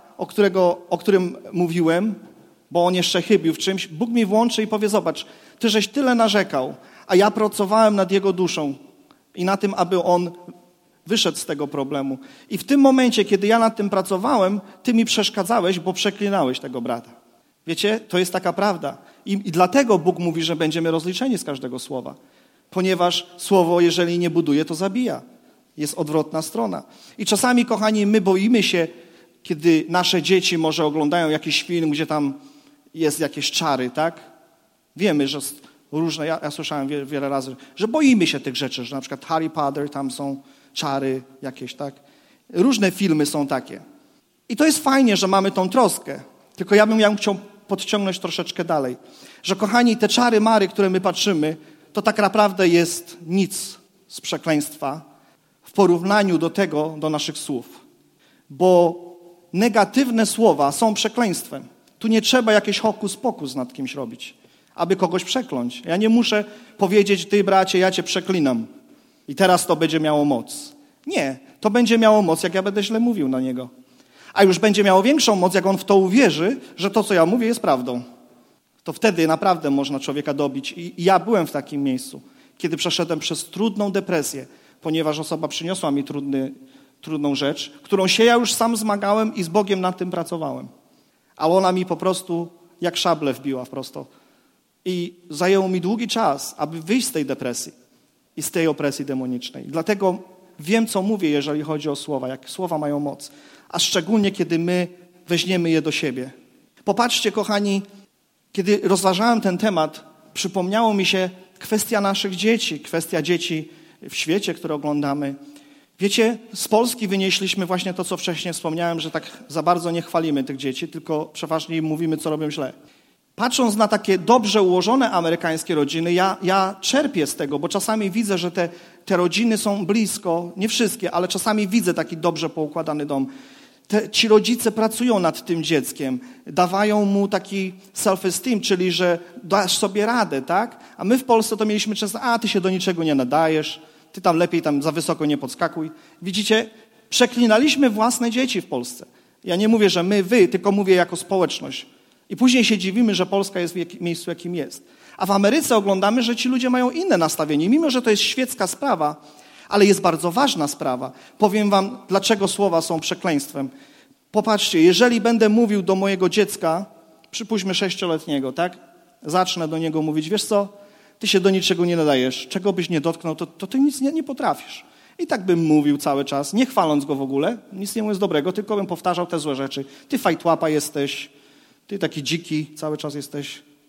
o którym mówiłem, bo on jeszcze chybił w czymś. Bóg mi włączy i powie, zobacz, ty żeś tyle narzekał, a ja pracowałem nad jego duszą i na tym, aby on wyszedł z tego problemu. I w tym momencie, kiedy ja nad tym pracowałem, ty mi przeszkadzałeś, bo przeklinałeś tego brata. Wiecie, to jest taka prawda. I dlatego Bóg mówi, że będziemy rozliczeni z każdego słowa. Ponieważ słowo, jeżeli nie buduje, to zabija. Jest odwrotna strona. I czasami, kochani, my boimy się, kiedy nasze dzieci może oglądają jakiś film, gdzie tam jest jakieś czary, tak? Wiemy, że różne, ja słyszałem wiele razy, że boimy się tych rzeczy, że na przykład Harry Potter, tam są czary jakieś, tak? Różne filmy są takie. I to jest fajnie, że mamy tą troskę. Tylko ja bym chciał podciągnąć troszeczkę dalej. Że kochani, te czary mary, które my patrzymy, to tak naprawdę jest nic z przekleństwa w porównaniu do naszych słów. Bo negatywne słowa są przekleństwem. Tu nie trzeba jakiś hokus pokus nad kimś robić, aby kogoś przekląć. Ja nie muszę powiedzieć, ty bracie, ja cię przeklinam i teraz to będzie miało moc. Nie, to będzie miało moc, jak ja będę źle mówił na niego. A już będzie miało większą moc, jak on w to uwierzy, że to, co ja mówię, jest prawdą. To wtedy naprawdę można człowieka dobić. I ja byłem w takim miejscu, kiedy przeszedłem przez trudną depresję, ponieważ osoba przyniosła mi trudną rzecz, którą się ja już sam zmagałem i z Bogiem nad tym pracowałem. A ona mi po prostu jak szable wbiła prosto. I zajęło mi długi czas, aby wyjść z tej depresji i z tej opresji demonicznej. Dlatego wiem, co mówię, jeżeli chodzi o słowa, jak słowa mają moc. A szczególnie, kiedy my weźmiemy je do siebie. Popatrzcie, kochani, kiedy rozważałem ten temat, przypomniało mi się kwestia naszych dzieci, kwestia dzieci w świecie, które oglądamy. Wiecie, z Polski wynieśliśmy właśnie to, co wcześniej wspomniałem, że tak za bardzo nie chwalimy tych dzieci, tylko przeważnie im mówimy, co robią źle. Patrząc na takie dobrze ułożone amerykańskie rodziny, ja czerpię z tego, bo czasami widzę, że te rodziny są blisko, nie wszystkie, ale czasami widzę taki dobrze poukładany dom. Ci rodzice pracują nad tym dzieckiem, dawają mu taki self-esteem, czyli że dasz sobie radę, tak? A my w Polsce to mieliśmy często, ty się do niczego nie nadajesz, ty tam lepiej tam za wysoko nie podskakuj. Widzicie, przeklinaliśmy własne dzieci w Polsce. Ja nie mówię, że wy, tylko mówię jako społeczność. I później się dziwimy, że Polska jest w miejscu, jakim jest. A w Ameryce oglądamy, że ci ludzie mają inne nastawienie. Mimo, że to jest świecka sprawa, ale jest bardzo ważna sprawa. Powiem wam, dlaczego słowa są przekleństwem. Popatrzcie, jeżeli będę mówił do mojego dziecka, przypuśćmy 6-letniego, tak? Zacznę do niego mówić, wiesz co, ty się do niczego nie nadajesz, czego byś nie dotknął, to ty nic nie potrafisz. I tak bym mówił cały czas, nie chwaląc go w ogóle, nic nie mówiąc dobrego, tylko bym powtarzał te złe rzeczy. Ty fajtłapa jesteś, ty taki dziki cały czas jesteś,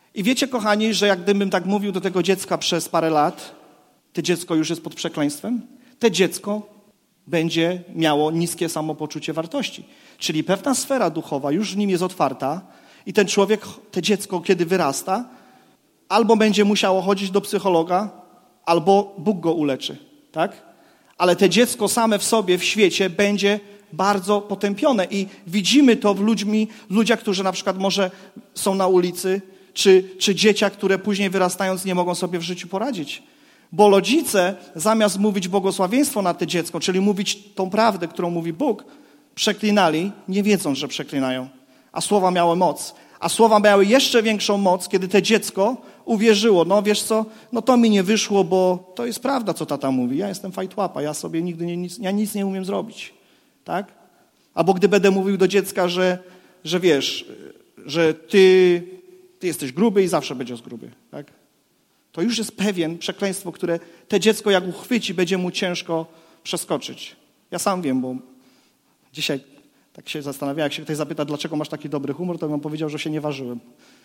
I wiecie, kochani, że jak gdybym tak mówił do tego dziecka przez parę lat, to dziecko już jest pod przekleństwem, to dziecko będzie miało niskie samopoczucie wartości. Czyli pewna sfera duchowa już w nim jest otwarta i ten człowiek, to dziecko, kiedy wyrasta, albo będzie musiało chodzić do psychologa, albo Bóg go uleczy, tak? Ale to dziecko same w sobie, w świecie będzie bardzo potępione i widzimy to w ludziach, którzy na przykład może są na ulicy, czy dzieciach, które później wyrastając nie mogą sobie w życiu poradzić. Bo rodzice, zamiast mówić błogosławieństwo na to dziecko, czyli mówić tą prawdę, którą mówi Bóg, przeklinali, nie wiedząc, że przeklinają. A słowa miały moc. A słowa miały jeszcze większą moc, kiedy to dziecko uwierzyło. No wiesz co, no to mi nie wyszło, bo to jest prawda, co tata mówi. Ja jestem fajtłapa, ja sobie nigdy nic nie umiem zrobić. Tak? Albo gdy będę mówił do dziecka, że wiesz, że ty jesteś gruby i zawsze będziesz gruby. Tak? To już jest pewien przekleństwo, które to dziecko jak uchwyci, będzie mu ciężko przeskoczyć. Ja sam wiem, bo dzisiaj tak się zastanawiałem, jak się ktoś zapyta, dlaczego masz taki dobry humor, to bym powiedział, że się nie ważyłem.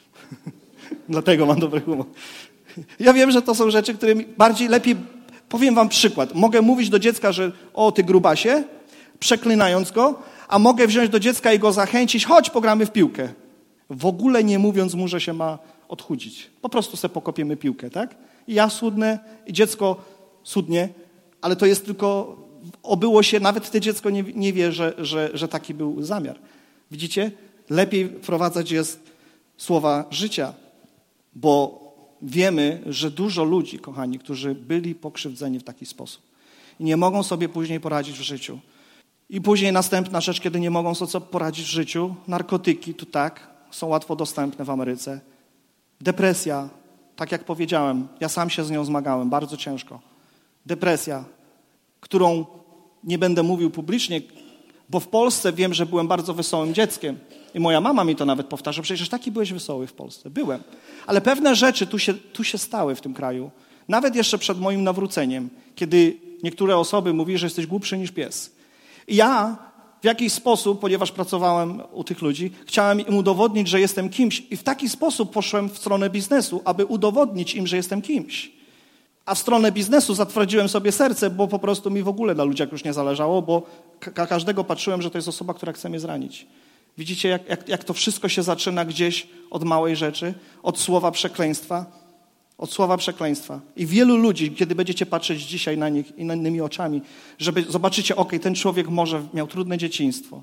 Dlatego mam dobry humor. Ja wiem, że to są rzeczy, które lepiej... Powiem wam przykład. Mogę mówić do dziecka, że o, ty grubasie, przeklinając go, a mogę wziąć do dziecka i go zachęcić, chodź, pogramy w piłkę. W ogóle nie mówiąc mu, że się ma odchudzić. Po prostu sobie pokopiemy piłkę, tak? I ja schudnę, i dziecko schudnie, ale to jest tylko... Obyło się, nawet to dziecko nie wie, że taki był zamiar. Widzicie? Lepiej wprowadzać jest słowa życia, bo wiemy, że dużo ludzi, kochani, którzy byli pokrzywdzeni w taki sposób i nie mogą sobie później poradzić w życiu. I później następna rzecz, kiedy nie mogą sobie poradzić w życiu, narkotyki, tu tak, są łatwo dostępne w Ameryce. Depresja, tak jak powiedziałem, ja sam się z nią zmagałem, bardzo ciężko. Depresja, którą nie będę mówił publicznie, bo w Polsce wiem, że byłem bardzo wesołym dzieckiem. I moja mama mi to nawet powtarza, przecież taki byłeś wesoły w Polsce. Byłem. Ale pewne rzeczy tu się stały w tym kraju. Nawet jeszcze przed moim nawróceniem, kiedy niektóre osoby mówiły, że jesteś głupszy niż pies. I ja w jakiś sposób, ponieważ pracowałem u tych ludzi, chciałem im udowodnić, że jestem kimś. I w taki sposób poszłem w stronę biznesu, aby udowodnić im, że jestem kimś. A w stronę biznesu zatwardziłem sobie serce, bo po prostu mi w ogóle na ludziach już nie zależało, bo każdego patrzyłem, że to jest osoba, która chce mnie zranić. Widzicie, jak to wszystko się zaczyna gdzieś od małej rzeczy, od słowa przekleństwa. Od słowa przekleństwa. I wielu ludzi, kiedy będziecie patrzeć dzisiaj na nich innymi oczami, zobaczycie, ten człowiek może miał trudne dzieciństwo.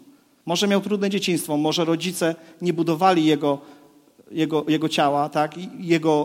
Może rodzice nie budowali jego ciała, tak, i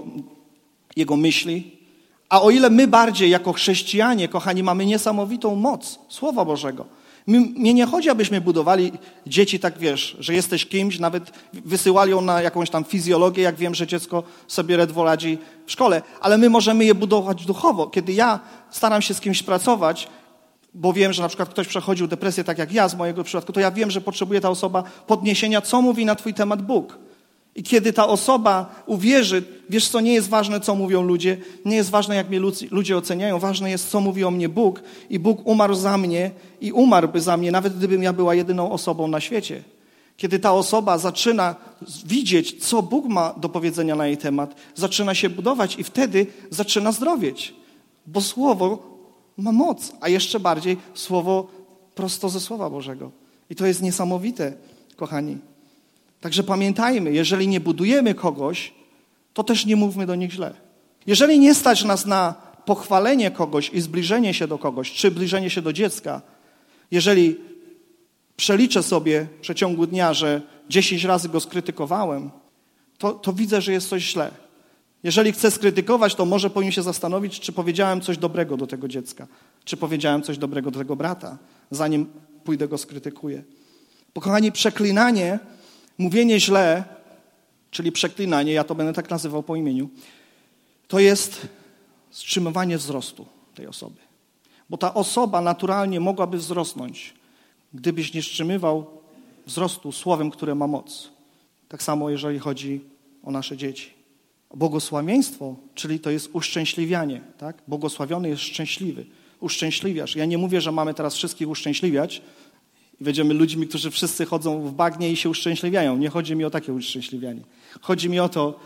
jego myśli. A o ile my bardziej jako chrześcijanie, kochani, mamy niesamowitą moc Słowa Bożego. Mnie nie chodzi, abyśmy budowali dzieci tak, wiesz, że jesteś kimś, nawet wysyłali ją na jakąś tam fizjologię, jak wiem, że dziecko sobie ledwo radzi w szkole. Ale my możemy je budować duchowo. Kiedy ja staram się z kimś pracować, bo wiem, że na przykład ktoś przechodził depresję tak jak ja z mojego przypadku, to ja wiem, że potrzebuje ta osoba podniesienia, co mówi na twój temat Bóg. I kiedy ta osoba uwierzy, wiesz co, nie jest ważne, co mówią ludzie, nie jest ważne, jak mnie ludzie oceniają, ważne jest, co mówi o mnie Bóg. I Bóg umarł za mnie i umarłby za mnie, nawet gdybym ja była jedyną osobą na świecie. Kiedy ta osoba zaczyna widzieć, co Bóg ma do powiedzenia na jej temat, zaczyna się budować i wtedy zaczyna zdrowieć. Bo Słowo ma moc, a jeszcze bardziej Słowo prosto ze Słowa Bożego. I to jest niesamowite, kochani. Także pamiętajmy, jeżeli nie budujemy kogoś, to też nie mówmy do nich źle. Jeżeli nie stać nas na pochwalenie kogoś i zbliżenie się do kogoś, czy zbliżenie się do dziecka, jeżeli przeliczę sobie w przeciągu dnia, że 10 razy go skrytykowałem, to widzę, że jest coś źle. Jeżeli chcę skrytykować, to może powinien się zastanowić, czy powiedziałem coś dobrego do tego dziecka, czy powiedziałem coś dobrego do tego brata, zanim pójdę go skrytykuję. Bo kochani, przeklinanie, mówienie źle, czyli przeklinanie, ja to będę tak nazywał po imieniu, to jest wstrzymywanie wzrostu tej osoby. Bo ta osoba naturalnie mogłaby wzrosnąć, gdybyś nie wstrzymywał wzrostu słowem, które ma moc. Tak samo, jeżeli chodzi o nasze dzieci. Błogosławieństwo, czyli to jest uszczęśliwianie. Tak? Błogosławiony jest szczęśliwy. Uszczęśliwiasz. Ja nie mówię, że mamy teraz wszystkich uszczęśliwiać i będziemy ludźmi, którzy wszyscy chodzą w bagnie i się uszczęśliwiają. Nie chodzi mi o takie uszczęśliwianie. Chodzi mi o to,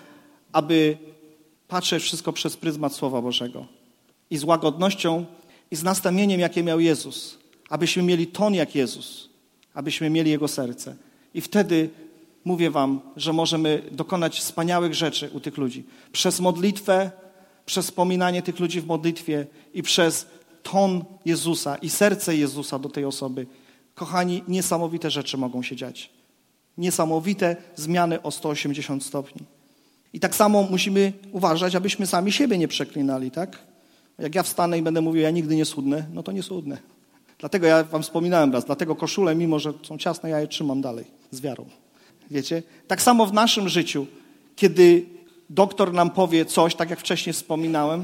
aby patrzeć wszystko przez pryzmat Słowa Bożego. I z łagodnością i z nastawieniem, jakie miał Jezus. Abyśmy mieli ton jak Jezus. Abyśmy mieli Jego serce. I wtedy mówię wam, że możemy dokonać wspaniałych rzeczy u tych ludzi. Przez modlitwę, przez wspominanie tych ludzi w modlitwie i przez ton Jezusa i serce Jezusa do tej osoby. Kochani, niesamowite rzeczy mogą się dziać. Niesamowite zmiany o 180 stopni. I tak samo musimy uważać, abyśmy sami siebie nie przeklinali, tak? Jak ja wstanę i będę mówił, ja nigdy nie schudnę, no to nie schudnę. Dlatego ja wam wspominałem raz, dlatego koszule, mimo że są ciasne, ja je trzymam dalej, z wiarą. Wiecie? Tak samo w naszym życiu, kiedy doktor nam powie coś, tak jak wcześniej wspominałem,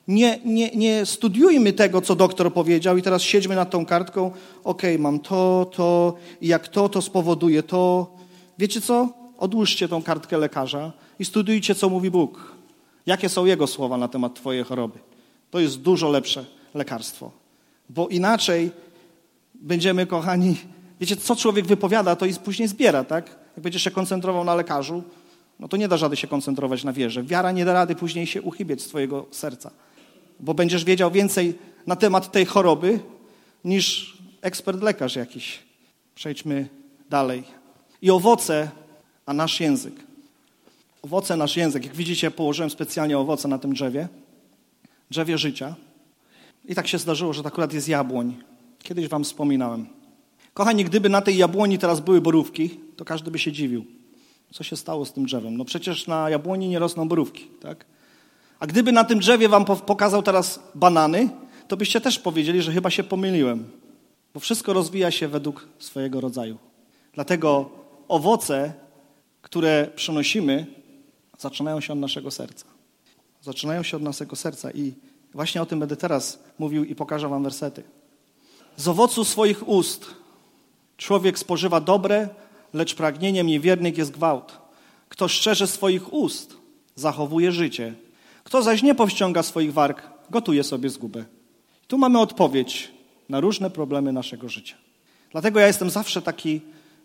nie studiujmy tego, co doktor powiedział i teraz siedźmy nad tą kartką, okej, mam to i jak to spowoduje to. Wiecie co? Odłóżcie tą kartkę lekarza i studiujcie, co mówi Bóg. Jakie są Jego słowa na temat twojej choroby. To jest dużo lepsze lekarstwo. Bo inaczej będziemy, kochani, wiecie, co człowiek wypowiada, to i później zbiera, tak? Jak będziesz się koncentrował na lekarzu, no to nie da rady się koncentrować na wierze. Wiara nie da rady później się uchybiać z twojego serca. Bo będziesz wiedział więcej na temat tej choroby niż ekspert lekarz jakiś. Przejdźmy dalej. I owoce, a nasz język. Owoce, nasz język. Jak widzicie, położyłem specjalnie owoce na tym drzewie życia. I tak się zdarzyło, że to akurat jest jabłoń. Kiedyś wam wspominałem. Kochani, gdyby na tej jabłoni teraz były borówki, to każdy by się dziwił. Co się stało z tym drzewem? No przecież na jabłoni nie rosną borówki, tak? A gdyby na tym drzewie wam pokazał teraz banany, to byście też powiedzieli, że chyba się pomyliłem. Bo wszystko rozwija się według swojego rodzaju. Dlatego owoce, które przynosimy, zaczynają się od naszego serca. Zaczynają się od naszego serca i właśnie o tym będę teraz mówił i pokażę wam wersety. Z owocu swoich ust człowiek spożywa dobre, lecz pragnieniem niewiernych jest gwałt. Kto szczerze swoich ust, zachowuje życie. Kto zaś nie powściąga swoich warg, gotuje sobie zgubę. I tu mamy odpowiedź na różne problemy naszego życia. Dlatego ja jestem zawsze taki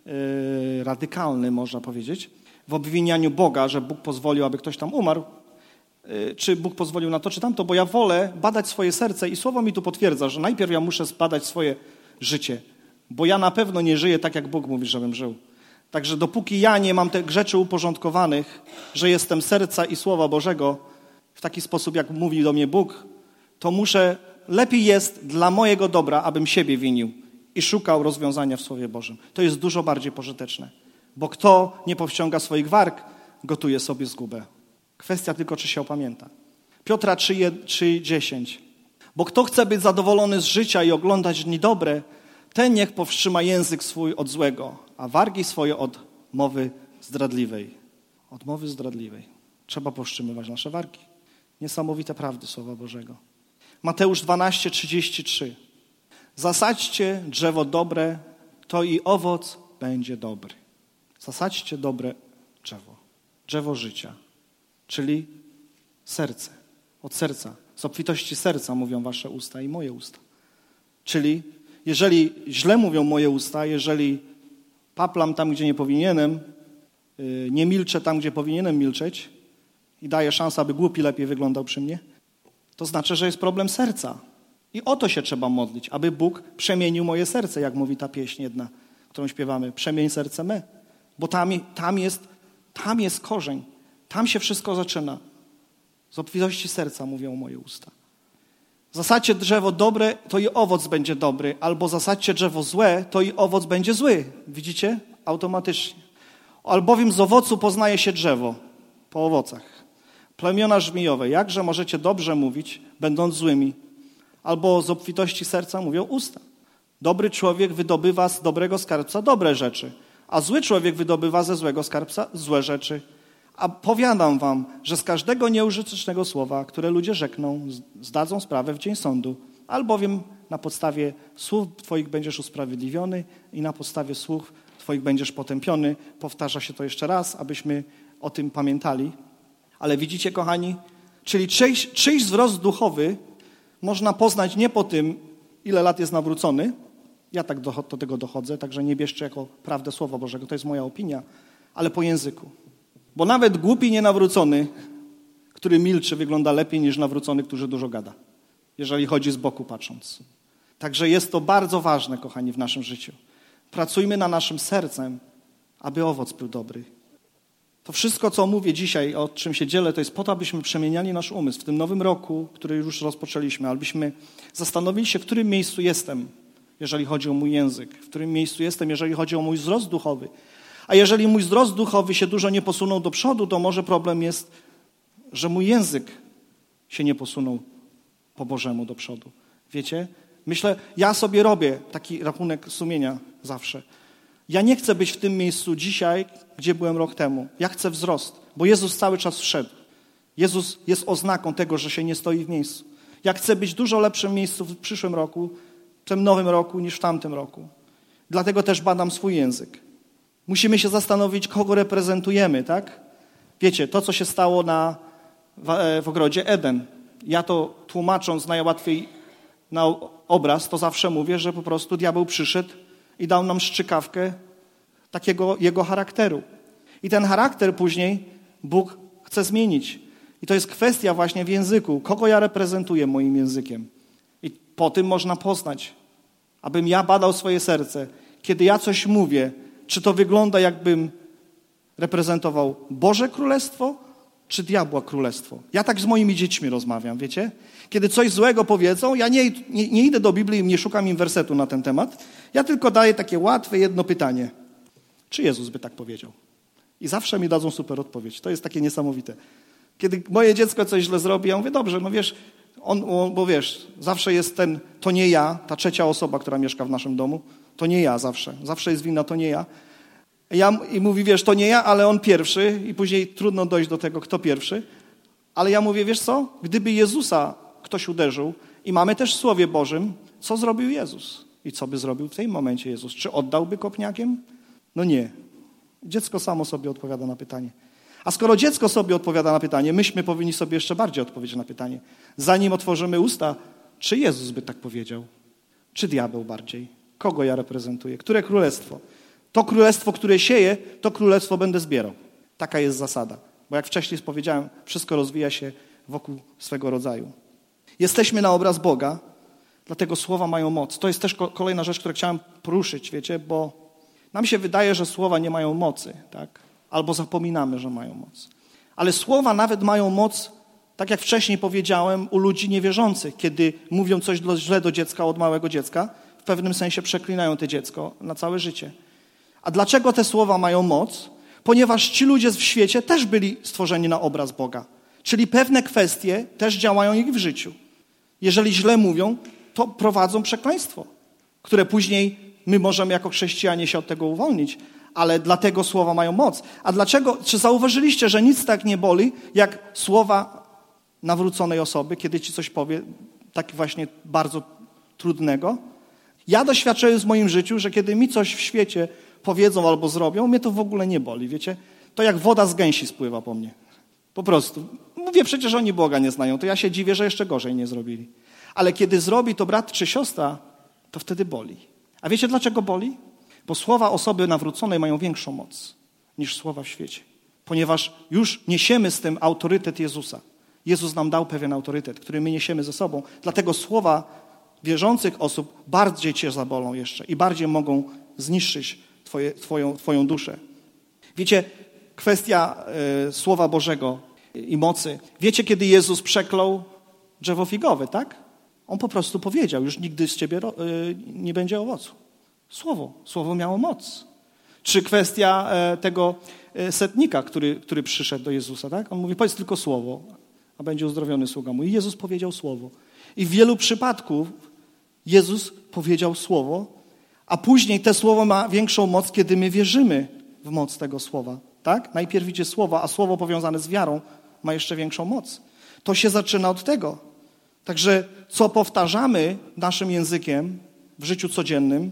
radykalny, można powiedzieć, w obwinianiu Boga, że Bóg pozwolił, aby ktoś tam umarł, czy Bóg pozwolił na to, czy tamto, bo ja wolę badać swoje serce i Słowo mi tu potwierdza, że najpierw ja muszę zbadać swoje życie, bo ja na pewno nie żyję tak, jak Bóg mówi, żebym żył. Także dopóki ja nie mam tych rzeczy uporządkowanych, że jestem serca i Słowa Bożego w taki sposób, jak mówi do mnie Bóg, to lepiej jest dla mojego dobra, abym siebie winił i szukał rozwiązania w Słowie Bożym. To jest dużo bardziej pożyteczne, bo kto nie powściąga swoich warg, gotuje sobie zgubę. Kwestia tylko, czy się opamięta. Piotra 3:10. Bo kto chce być zadowolony z życia i oglądać dni dobre, ten niech powstrzyma język swój od złego, a wargi swoje od mowy zdradliwej. Od mowy zdradliwej. Trzeba powstrzymywać nasze wargi. Niesamowite prawdy Słowa Bożego. Mateusz 12:33. Zasadźcie drzewo dobre, to i owoc będzie dobry. Zasadźcie dobre drzewo. Drzewo życia. Czyli serce. Od serca. Z obfitości serca mówią wasze usta i moje usta. Czyli jeżeli źle mówią moje usta, jeżeli paplam tam, gdzie nie powinienem, nie milczę tam, gdzie powinienem milczeć i daję szansę, aby głupi lepiej wyglądał przy mnie, to znaczy, że jest problem serca. I o to się trzeba modlić, aby Bóg przemienił moje serce, jak mówi ta pieśń jedna, którą śpiewamy. Przemień serce me. Bo tam jest korzeń. Tam się wszystko zaczyna. Z obfitości serca mówią moje usta. Zasadźcie drzewo dobre, to i owoc będzie dobry. Albo zasadźcie drzewo złe, to i owoc będzie zły. Widzicie? Automatycznie. Albowiem z owocu poznaje się drzewo. Po owocach. Plemiona żmijowe. Jakże możecie dobrze mówić, będąc złymi? Albo z obfitości serca mówią usta. Dobry człowiek wydobywa z dobrego skarbca dobre rzeczy, a zły człowiek wydobywa ze złego skarbca złe rzeczy. A powiadam wam, że z każdego nieużytecznego słowa, które ludzie rzekną, zdadzą sprawę w dzień sądu, albowiem na podstawie słów twoich będziesz usprawiedliwiony i na podstawie słów twoich będziesz potępiony. Powtarza się to jeszcze raz, abyśmy o tym pamiętali. Ale widzicie, kochani, czyli czyjś wzrost duchowy można poznać nie po tym, ile lat jest nawrócony. Ja tak do tego dochodzę, także nie bierzcie jako prawdę Słowa Bożego, to jest moja opinia, ale po języku. Bo nawet głupi nienawrócony, który milczy, wygląda lepiej niż nawrócony, który dużo gada. Jeżeli chodzi z boku patrząc. Także jest to bardzo ważne, kochani, w naszym życiu. Pracujmy nad naszym sercem, aby owoc był dobry. To wszystko, co mówię dzisiaj, o czym się dzielę, to jest po to, abyśmy przemieniali nasz umysł w tym nowym roku, który już rozpoczęliśmy, abyśmy zastanowili się, w którym miejscu jestem, jeżeli chodzi o mój język, w którym miejscu jestem, jeżeli chodzi o mój wzrost duchowy. A jeżeli mój wzrost duchowy się dużo nie posunął do przodu, to może problem jest, że mój język się nie posunął po Bożemu do przodu. Wiecie? Myślę, ja sobie robię taki rachunek sumienia zawsze. Ja nie chcę być w tym miejscu dzisiaj, gdzie byłem rok temu. Ja chcę wzrost, bo Jezus cały czas wszedł. Jezus jest oznaką tego, że się nie stoi w miejscu. Ja chcę być w dużo lepszym miejscu w przyszłym roku, w tym nowym roku, niż w tamtym roku. Dlatego też badam swój język. Musimy się zastanowić, kogo reprezentujemy, tak? Wiecie, to, co się stało w ogrodzie Eden. Ja to tłumacząc najłatwiej na obraz, to zawsze mówię, że po prostu diabeł przyszedł i dał nam strzykawkę takiego jego charakteru. I ten charakter później Bóg chce zmienić. I to jest kwestia właśnie w języku. Kogo ja reprezentuję moim językiem? I po tym można poznać, abym ja badał swoje serce. Kiedy ja coś mówię, czy to wygląda, jakbym reprezentował Boże Królestwo, czy diabła królestwo. Ja tak z moimi dziećmi rozmawiam, wiecie? Kiedy coś złego powiedzą, ja nie idę do Biblii i nie szukam im wersetu na ten temat. Ja tylko daję takie łatwe jedno pytanie. Czy Jezus by tak powiedział? I zawsze mi dadzą super odpowiedź. To jest takie niesamowite. Kiedy moje dziecko coś źle zrobi, ja mówię, dobrze, no wiesz, bo wiesz, zawsze jest to nie ja, ta trzecia osoba, która mieszka w naszym domu, to nie ja zawsze. Zawsze jest wina, to nie ja. I mówi, wiesz, to nie ja, ale on pierwszy i później trudno dojść do tego, kto pierwszy. Ale ja mówię, wiesz co, gdyby Jezusa ktoś uderzył i mamy też w Słowie Bożym, co zrobił Jezus? I co by zrobił w tym momencie Jezus? Czy oddałby kopniakiem? No nie. Dziecko samo sobie odpowiada na pytanie. A skoro dziecko sobie odpowiada na pytanie, myśmy powinni sobie jeszcze bardziej odpowiedzieć na pytanie. Zanim otworzymy usta, czy Jezus by tak powiedział? Czy diabeł bardziej? Kogo ja reprezentuję? Które królestwo? To królestwo, które sieje, to królestwo będę zbierał. Taka jest zasada. Bo jak wcześniej powiedziałem, wszystko rozwija się wokół swego rodzaju. Jesteśmy na obraz Boga, dlatego słowa mają moc. To jest też kolejna rzecz, którą chciałem poruszyć, wiecie, bo nam się wydaje, że słowa nie mają mocy, tak? Albo zapominamy, że mają moc. Ale słowa nawet mają moc, tak jak wcześniej powiedziałem, u ludzi niewierzących, kiedy mówią coś źle do dziecka, od małego dziecka, w pewnym sensie przeklinają to dziecko na całe życie. A dlaczego te słowa mają moc? Ponieważ ci ludzie w świecie też byli stworzeni na obraz Boga. Czyli pewne kwestie też działają ich w życiu. Jeżeli źle mówią, to prowadzą przekleństwo, które później my możemy jako chrześcijanie się od tego uwolnić, ale dlatego słowa mają moc. A dlaczego? Czy zauważyliście, że nic tak nie boli, jak słowa nawróconej osoby, kiedy ci coś powie, tak właśnie bardzo trudnego? Ja doświadczyłem w moim życiu, że kiedy mi coś w świecie powiedzą albo zrobią, mnie to w ogóle nie boli, wiecie? To jak woda z gęsi spływa po mnie. Po prostu. Mówię, przecież oni Boga nie znają, to ja się dziwię, że jeszcze gorzej nie zrobili. Ale kiedy zrobi to brat czy siostra, to wtedy boli. A wiecie dlaczego boli? Bo słowa osoby nawróconej mają większą moc niż słowa w świecie. Ponieważ już niesiemy z tym autorytet Jezusa. Jezus nam dał pewien autorytet, który my niesiemy ze sobą. Dlatego słowa wierzących osób bardziej cię zabolą jeszcze i bardziej mogą zniszczyć twoją duszę. Wiecie, kwestia Słowa Bożego i mocy. Wiecie, kiedy Jezus przeklął drzewo figowe, tak? On po prostu powiedział, już nigdy z ciebie nie będzie owocu. Słowo miało moc. Czy kwestia tego setnika, który przyszedł do Jezusa, tak? On mówi, powiedz tylko słowo, a będzie uzdrowiony sługa mój. I Jezus powiedział słowo. I w wielu przypadków Jezus powiedział słowo, a później te słowo ma większą moc, kiedy my wierzymy w moc tego słowa. Tak? Najpierw idzie słowo, a słowo powiązane z wiarą ma jeszcze większą moc. To się zaczyna od tego. Także co powtarzamy naszym językiem w życiu codziennym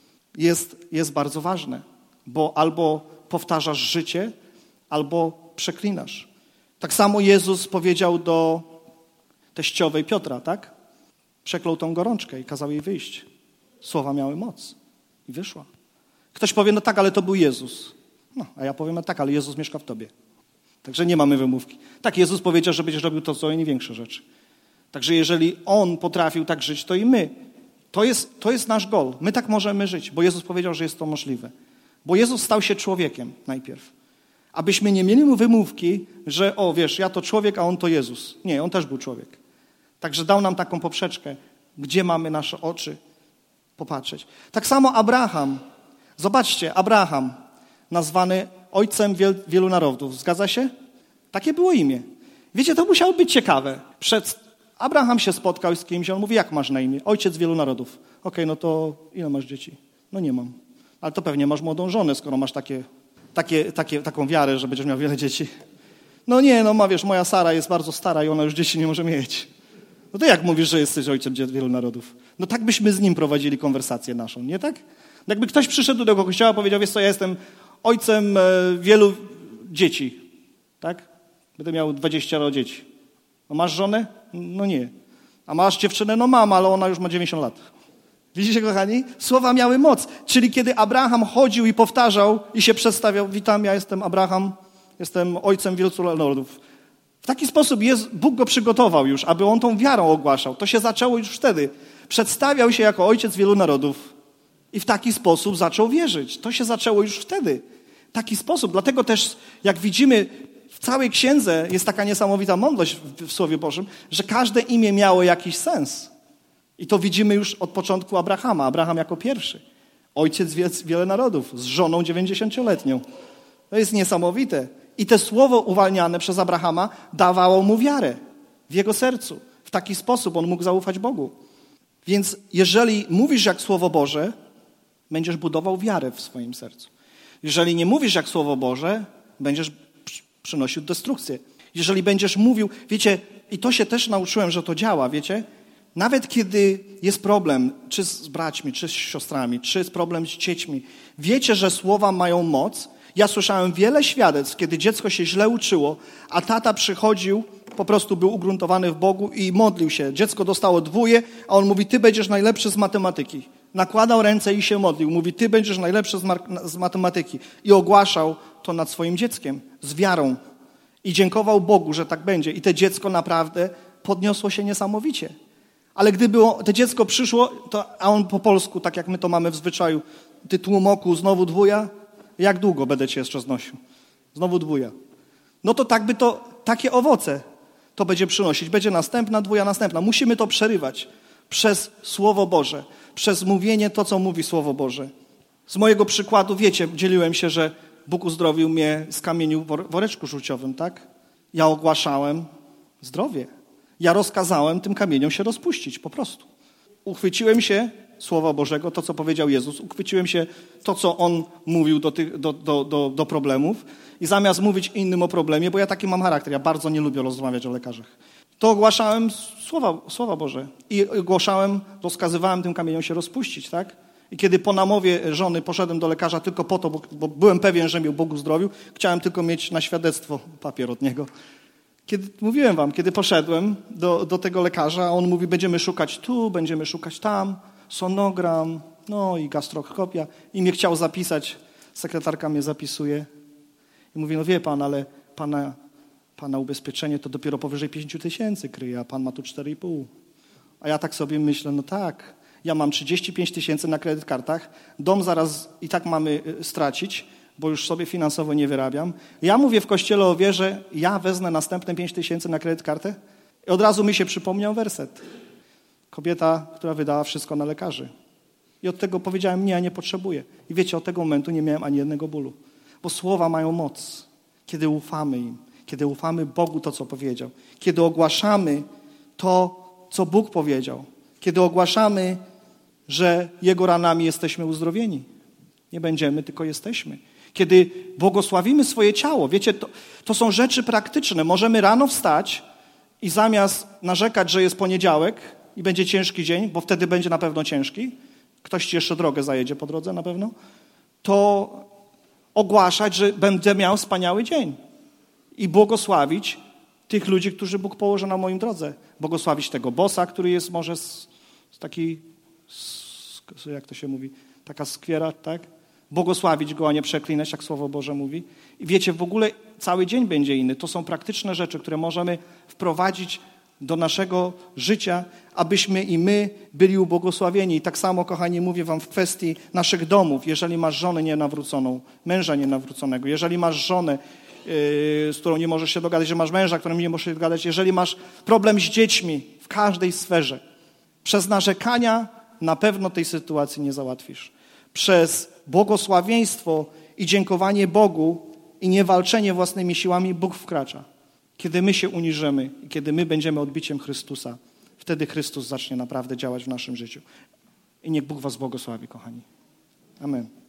jest bardzo ważne. Bo albo powtarzasz życie, albo przeklinasz. Tak samo Jezus powiedział do teściowej Piotra, tak? Przeklął tą gorączkę i kazał jej wyjść. Słowa miały moc i wyszła. Ktoś powie, no tak, ale to był Jezus. No, a ja powiem, no tak, ale Jezus mieszka w tobie. Także nie mamy wymówki. Tak, Jezus powiedział, że będziesz robił to, co i nie większe rzeczy. Także jeżeli On potrafił tak żyć, to i my. To jest nasz goal. My tak możemy żyć, bo Jezus powiedział, że jest to możliwe. Bo Jezus stał się człowiekiem najpierw. Abyśmy nie mieli mu wymówki, że ja to człowiek, a On to Jezus. Nie, On też był człowiek. Także dał nam taką poprzeczkę, gdzie mamy nasze oczy popatrzeć. Tak samo Abraham. Zobaczcie, Abraham, nazwany ojcem wielu narodów. Zgadza się? Takie było imię. Wiecie, to musiało być ciekawe. Abraham się spotkał z kimś, on mówi, jak masz na imię? Ojciec wielu narodów. Okej, no to ile masz dzieci? No nie mam. Ale to pewnie masz młodą żonę, skoro masz taką wiarę, że będziesz miał wiele dzieci. No nie, moja Sara jest bardzo stara i ona już dzieci nie może mieć. No to jak mówisz, że jesteś ojcem wielu narodów? No tak byśmy z nim prowadzili konwersację naszą, nie tak? Jakby ktoś przyszedł do tego kościoła i powiedział, wiesz co, ja jestem ojcem wielu dzieci, tak? Będę miał 20 dzieci. No masz żonę? No nie. A masz dziewczynę? No mam, ale ona już ma 90 lat. Widzicie, kochani? Słowa miały moc. Czyli kiedy Abraham chodził i powtarzał i się przedstawiał, witam, ja jestem Abraham, jestem ojcem wielu narodów. W taki sposób Bóg go przygotował już, aby on tą wiarą ogłaszał. To się zaczęło już wtedy. Przedstawiał się jako ojciec wielu narodów i w taki sposób zaczął wierzyć. To się zaczęło już wtedy. W taki sposób. Dlatego też, jak widzimy, w całej księdze jest taka niesamowita mądrość w Słowie Bożym, że każde imię miało jakiś sens. I to widzimy już od początku Abrahama. Abraham jako pierwszy. Ojciec wiele narodów z żoną 90-letnią. To jest niesamowite. I to słowo uwalniane przez Abrahama dawało mu wiarę w jego sercu. W taki sposób on mógł zaufać Bogu. Więc jeżeli mówisz jak Słowo Boże, będziesz budował wiarę w swoim sercu. Jeżeli nie mówisz jak Słowo Boże, będziesz przynosił destrukcję. Jeżeli będziesz mówił, wiecie, i to się też nauczyłem, że to działa, wiecie, nawet kiedy jest problem, czy z braćmi, czy z siostrami, czy jest problem z dziećmi, wiecie, że słowa mają moc. Ja słyszałem wiele świadectw, kiedy dziecko się źle uczyło, a tata przychodził, po prostu był ugruntowany w Bogu i modlił się. Dziecko dostało 2, a on mówi, ty będziesz najlepszy z matematyki. Nakładał ręce i się modlił. Mówi, ty będziesz najlepszy z matematyki. I ogłaszał to nad swoim dzieckiem, z wiarą. I dziękował Bogu, że tak będzie. I to dziecko naprawdę podniosło się niesamowicie. Ale gdyby to dziecko przyszło, a on po polsku, tak jak my to mamy w zwyczaju, ty tłumoku, znowu 2, jak długo będę cię jeszcze znosił? Znowu 2. No to tak by takie owoce to będzie przynosić. Będzie następna 2, następna. Musimy to przerywać przez Słowo Boże, przez mówienie to, co mówi Słowo Boże. Z mojego przykładu, wiecie, dzieliłem się, że Bóg uzdrowił mnie z kamieniu w woreczku żółciowym, tak? Ja ogłaszałem zdrowie. Ja rozkazałem tym kamieniom się rozpuścić, po prostu. Uchwyciłem się Słowa Bożego, to, co powiedział Jezus. Uchwyciłem się to, co On mówił do problemów. I zamiast mówić innym o problemie, bo ja taki mam charakter, ja bardzo nie lubię rozmawiać o lekarzach, to ogłaszałem Słowa Boże. I ogłaszałem, rozkazywałem tym kamieniom się rozpuścić, tak? I kiedy po namowie żony poszedłem do lekarza tylko po to, bo byłem pewien, że mnie Bóg uzdrowił, chciałem tylko mieć na świadectwo papier od niego. Mówiłem wam, kiedy poszedłem do tego lekarza, a on mówi, będziemy szukać tu, będziemy szukać tam, sonogram, no i gastroskopia. I mnie chciał zapisać, sekretarka mnie zapisuje. I mówi, no wie pan, ale pana ubezpieczenie to dopiero powyżej 5 000 kryje, a pan ma tu 4,5. A ja tak sobie myślę, no tak, ja mam 35 000 na kredyt kartach, dom zaraz i tak mamy stracić, bo już sobie finansowo nie wyrabiam. Ja mówię w kościele o wierze, ja wezmę następne 5 000 na kredyt kartę i od razu mi się przypomniał werset. Kobieta, która wydała wszystko na lekarzy. I od tego powiedziałem, nie, ja nie potrzebuję. I wiecie, od tego momentu nie miałem ani jednego bólu. Bo słowa mają moc, kiedy ufamy im, kiedy ufamy Bogu to, co powiedział, kiedy ogłaszamy to, co Bóg powiedział, kiedy ogłaszamy, że Jego ranami jesteśmy uzdrowieni. Nie będziemy, tylko jesteśmy. Kiedy błogosławimy swoje ciało, wiecie, to są rzeczy praktyczne. Możemy rano wstać i zamiast narzekać, że jest poniedziałek i będzie ciężki dzień, bo wtedy będzie na pewno ciężki, ktoś ci jeszcze drogę zajedzie po drodze na pewno, to ogłaszać, że będę miał wspaniały dzień i błogosławić tych ludzi, którzy Bóg położy na moim drodze. Błogosławić tego bossa, który jest może taki, jak to się mówi, taka skwiera, tak? błogosławić go, a nie przeklinać, jak Słowo Boże mówi. I wiecie, w ogóle cały dzień będzie inny. To są praktyczne rzeczy, które możemy wprowadzić do naszego życia, abyśmy i my byli ubłogosławieni. I tak samo, kochani, mówię wam w kwestii naszych domów. Jeżeli masz żonę nienawróconą, męża nienawróconego, jeżeli masz żonę, z którą nie możesz się dogadać, jeżeli masz męża, którym nie możesz się dogadać, jeżeli masz problem z dziećmi w każdej sferze, przez narzekania na pewno tej sytuacji nie załatwisz. Przez błogosławieństwo i dziękowanie Bogu i niewalczenie własnymi siłami Bóg wkracza. Kiedy my się uniżymy i kiedy my będziemy odbiciem Chrystusa, wtedy Chrystus zacznie naprawdę działać w naszym życiu. I niech Bóg was błogosławi, kochani. Amen.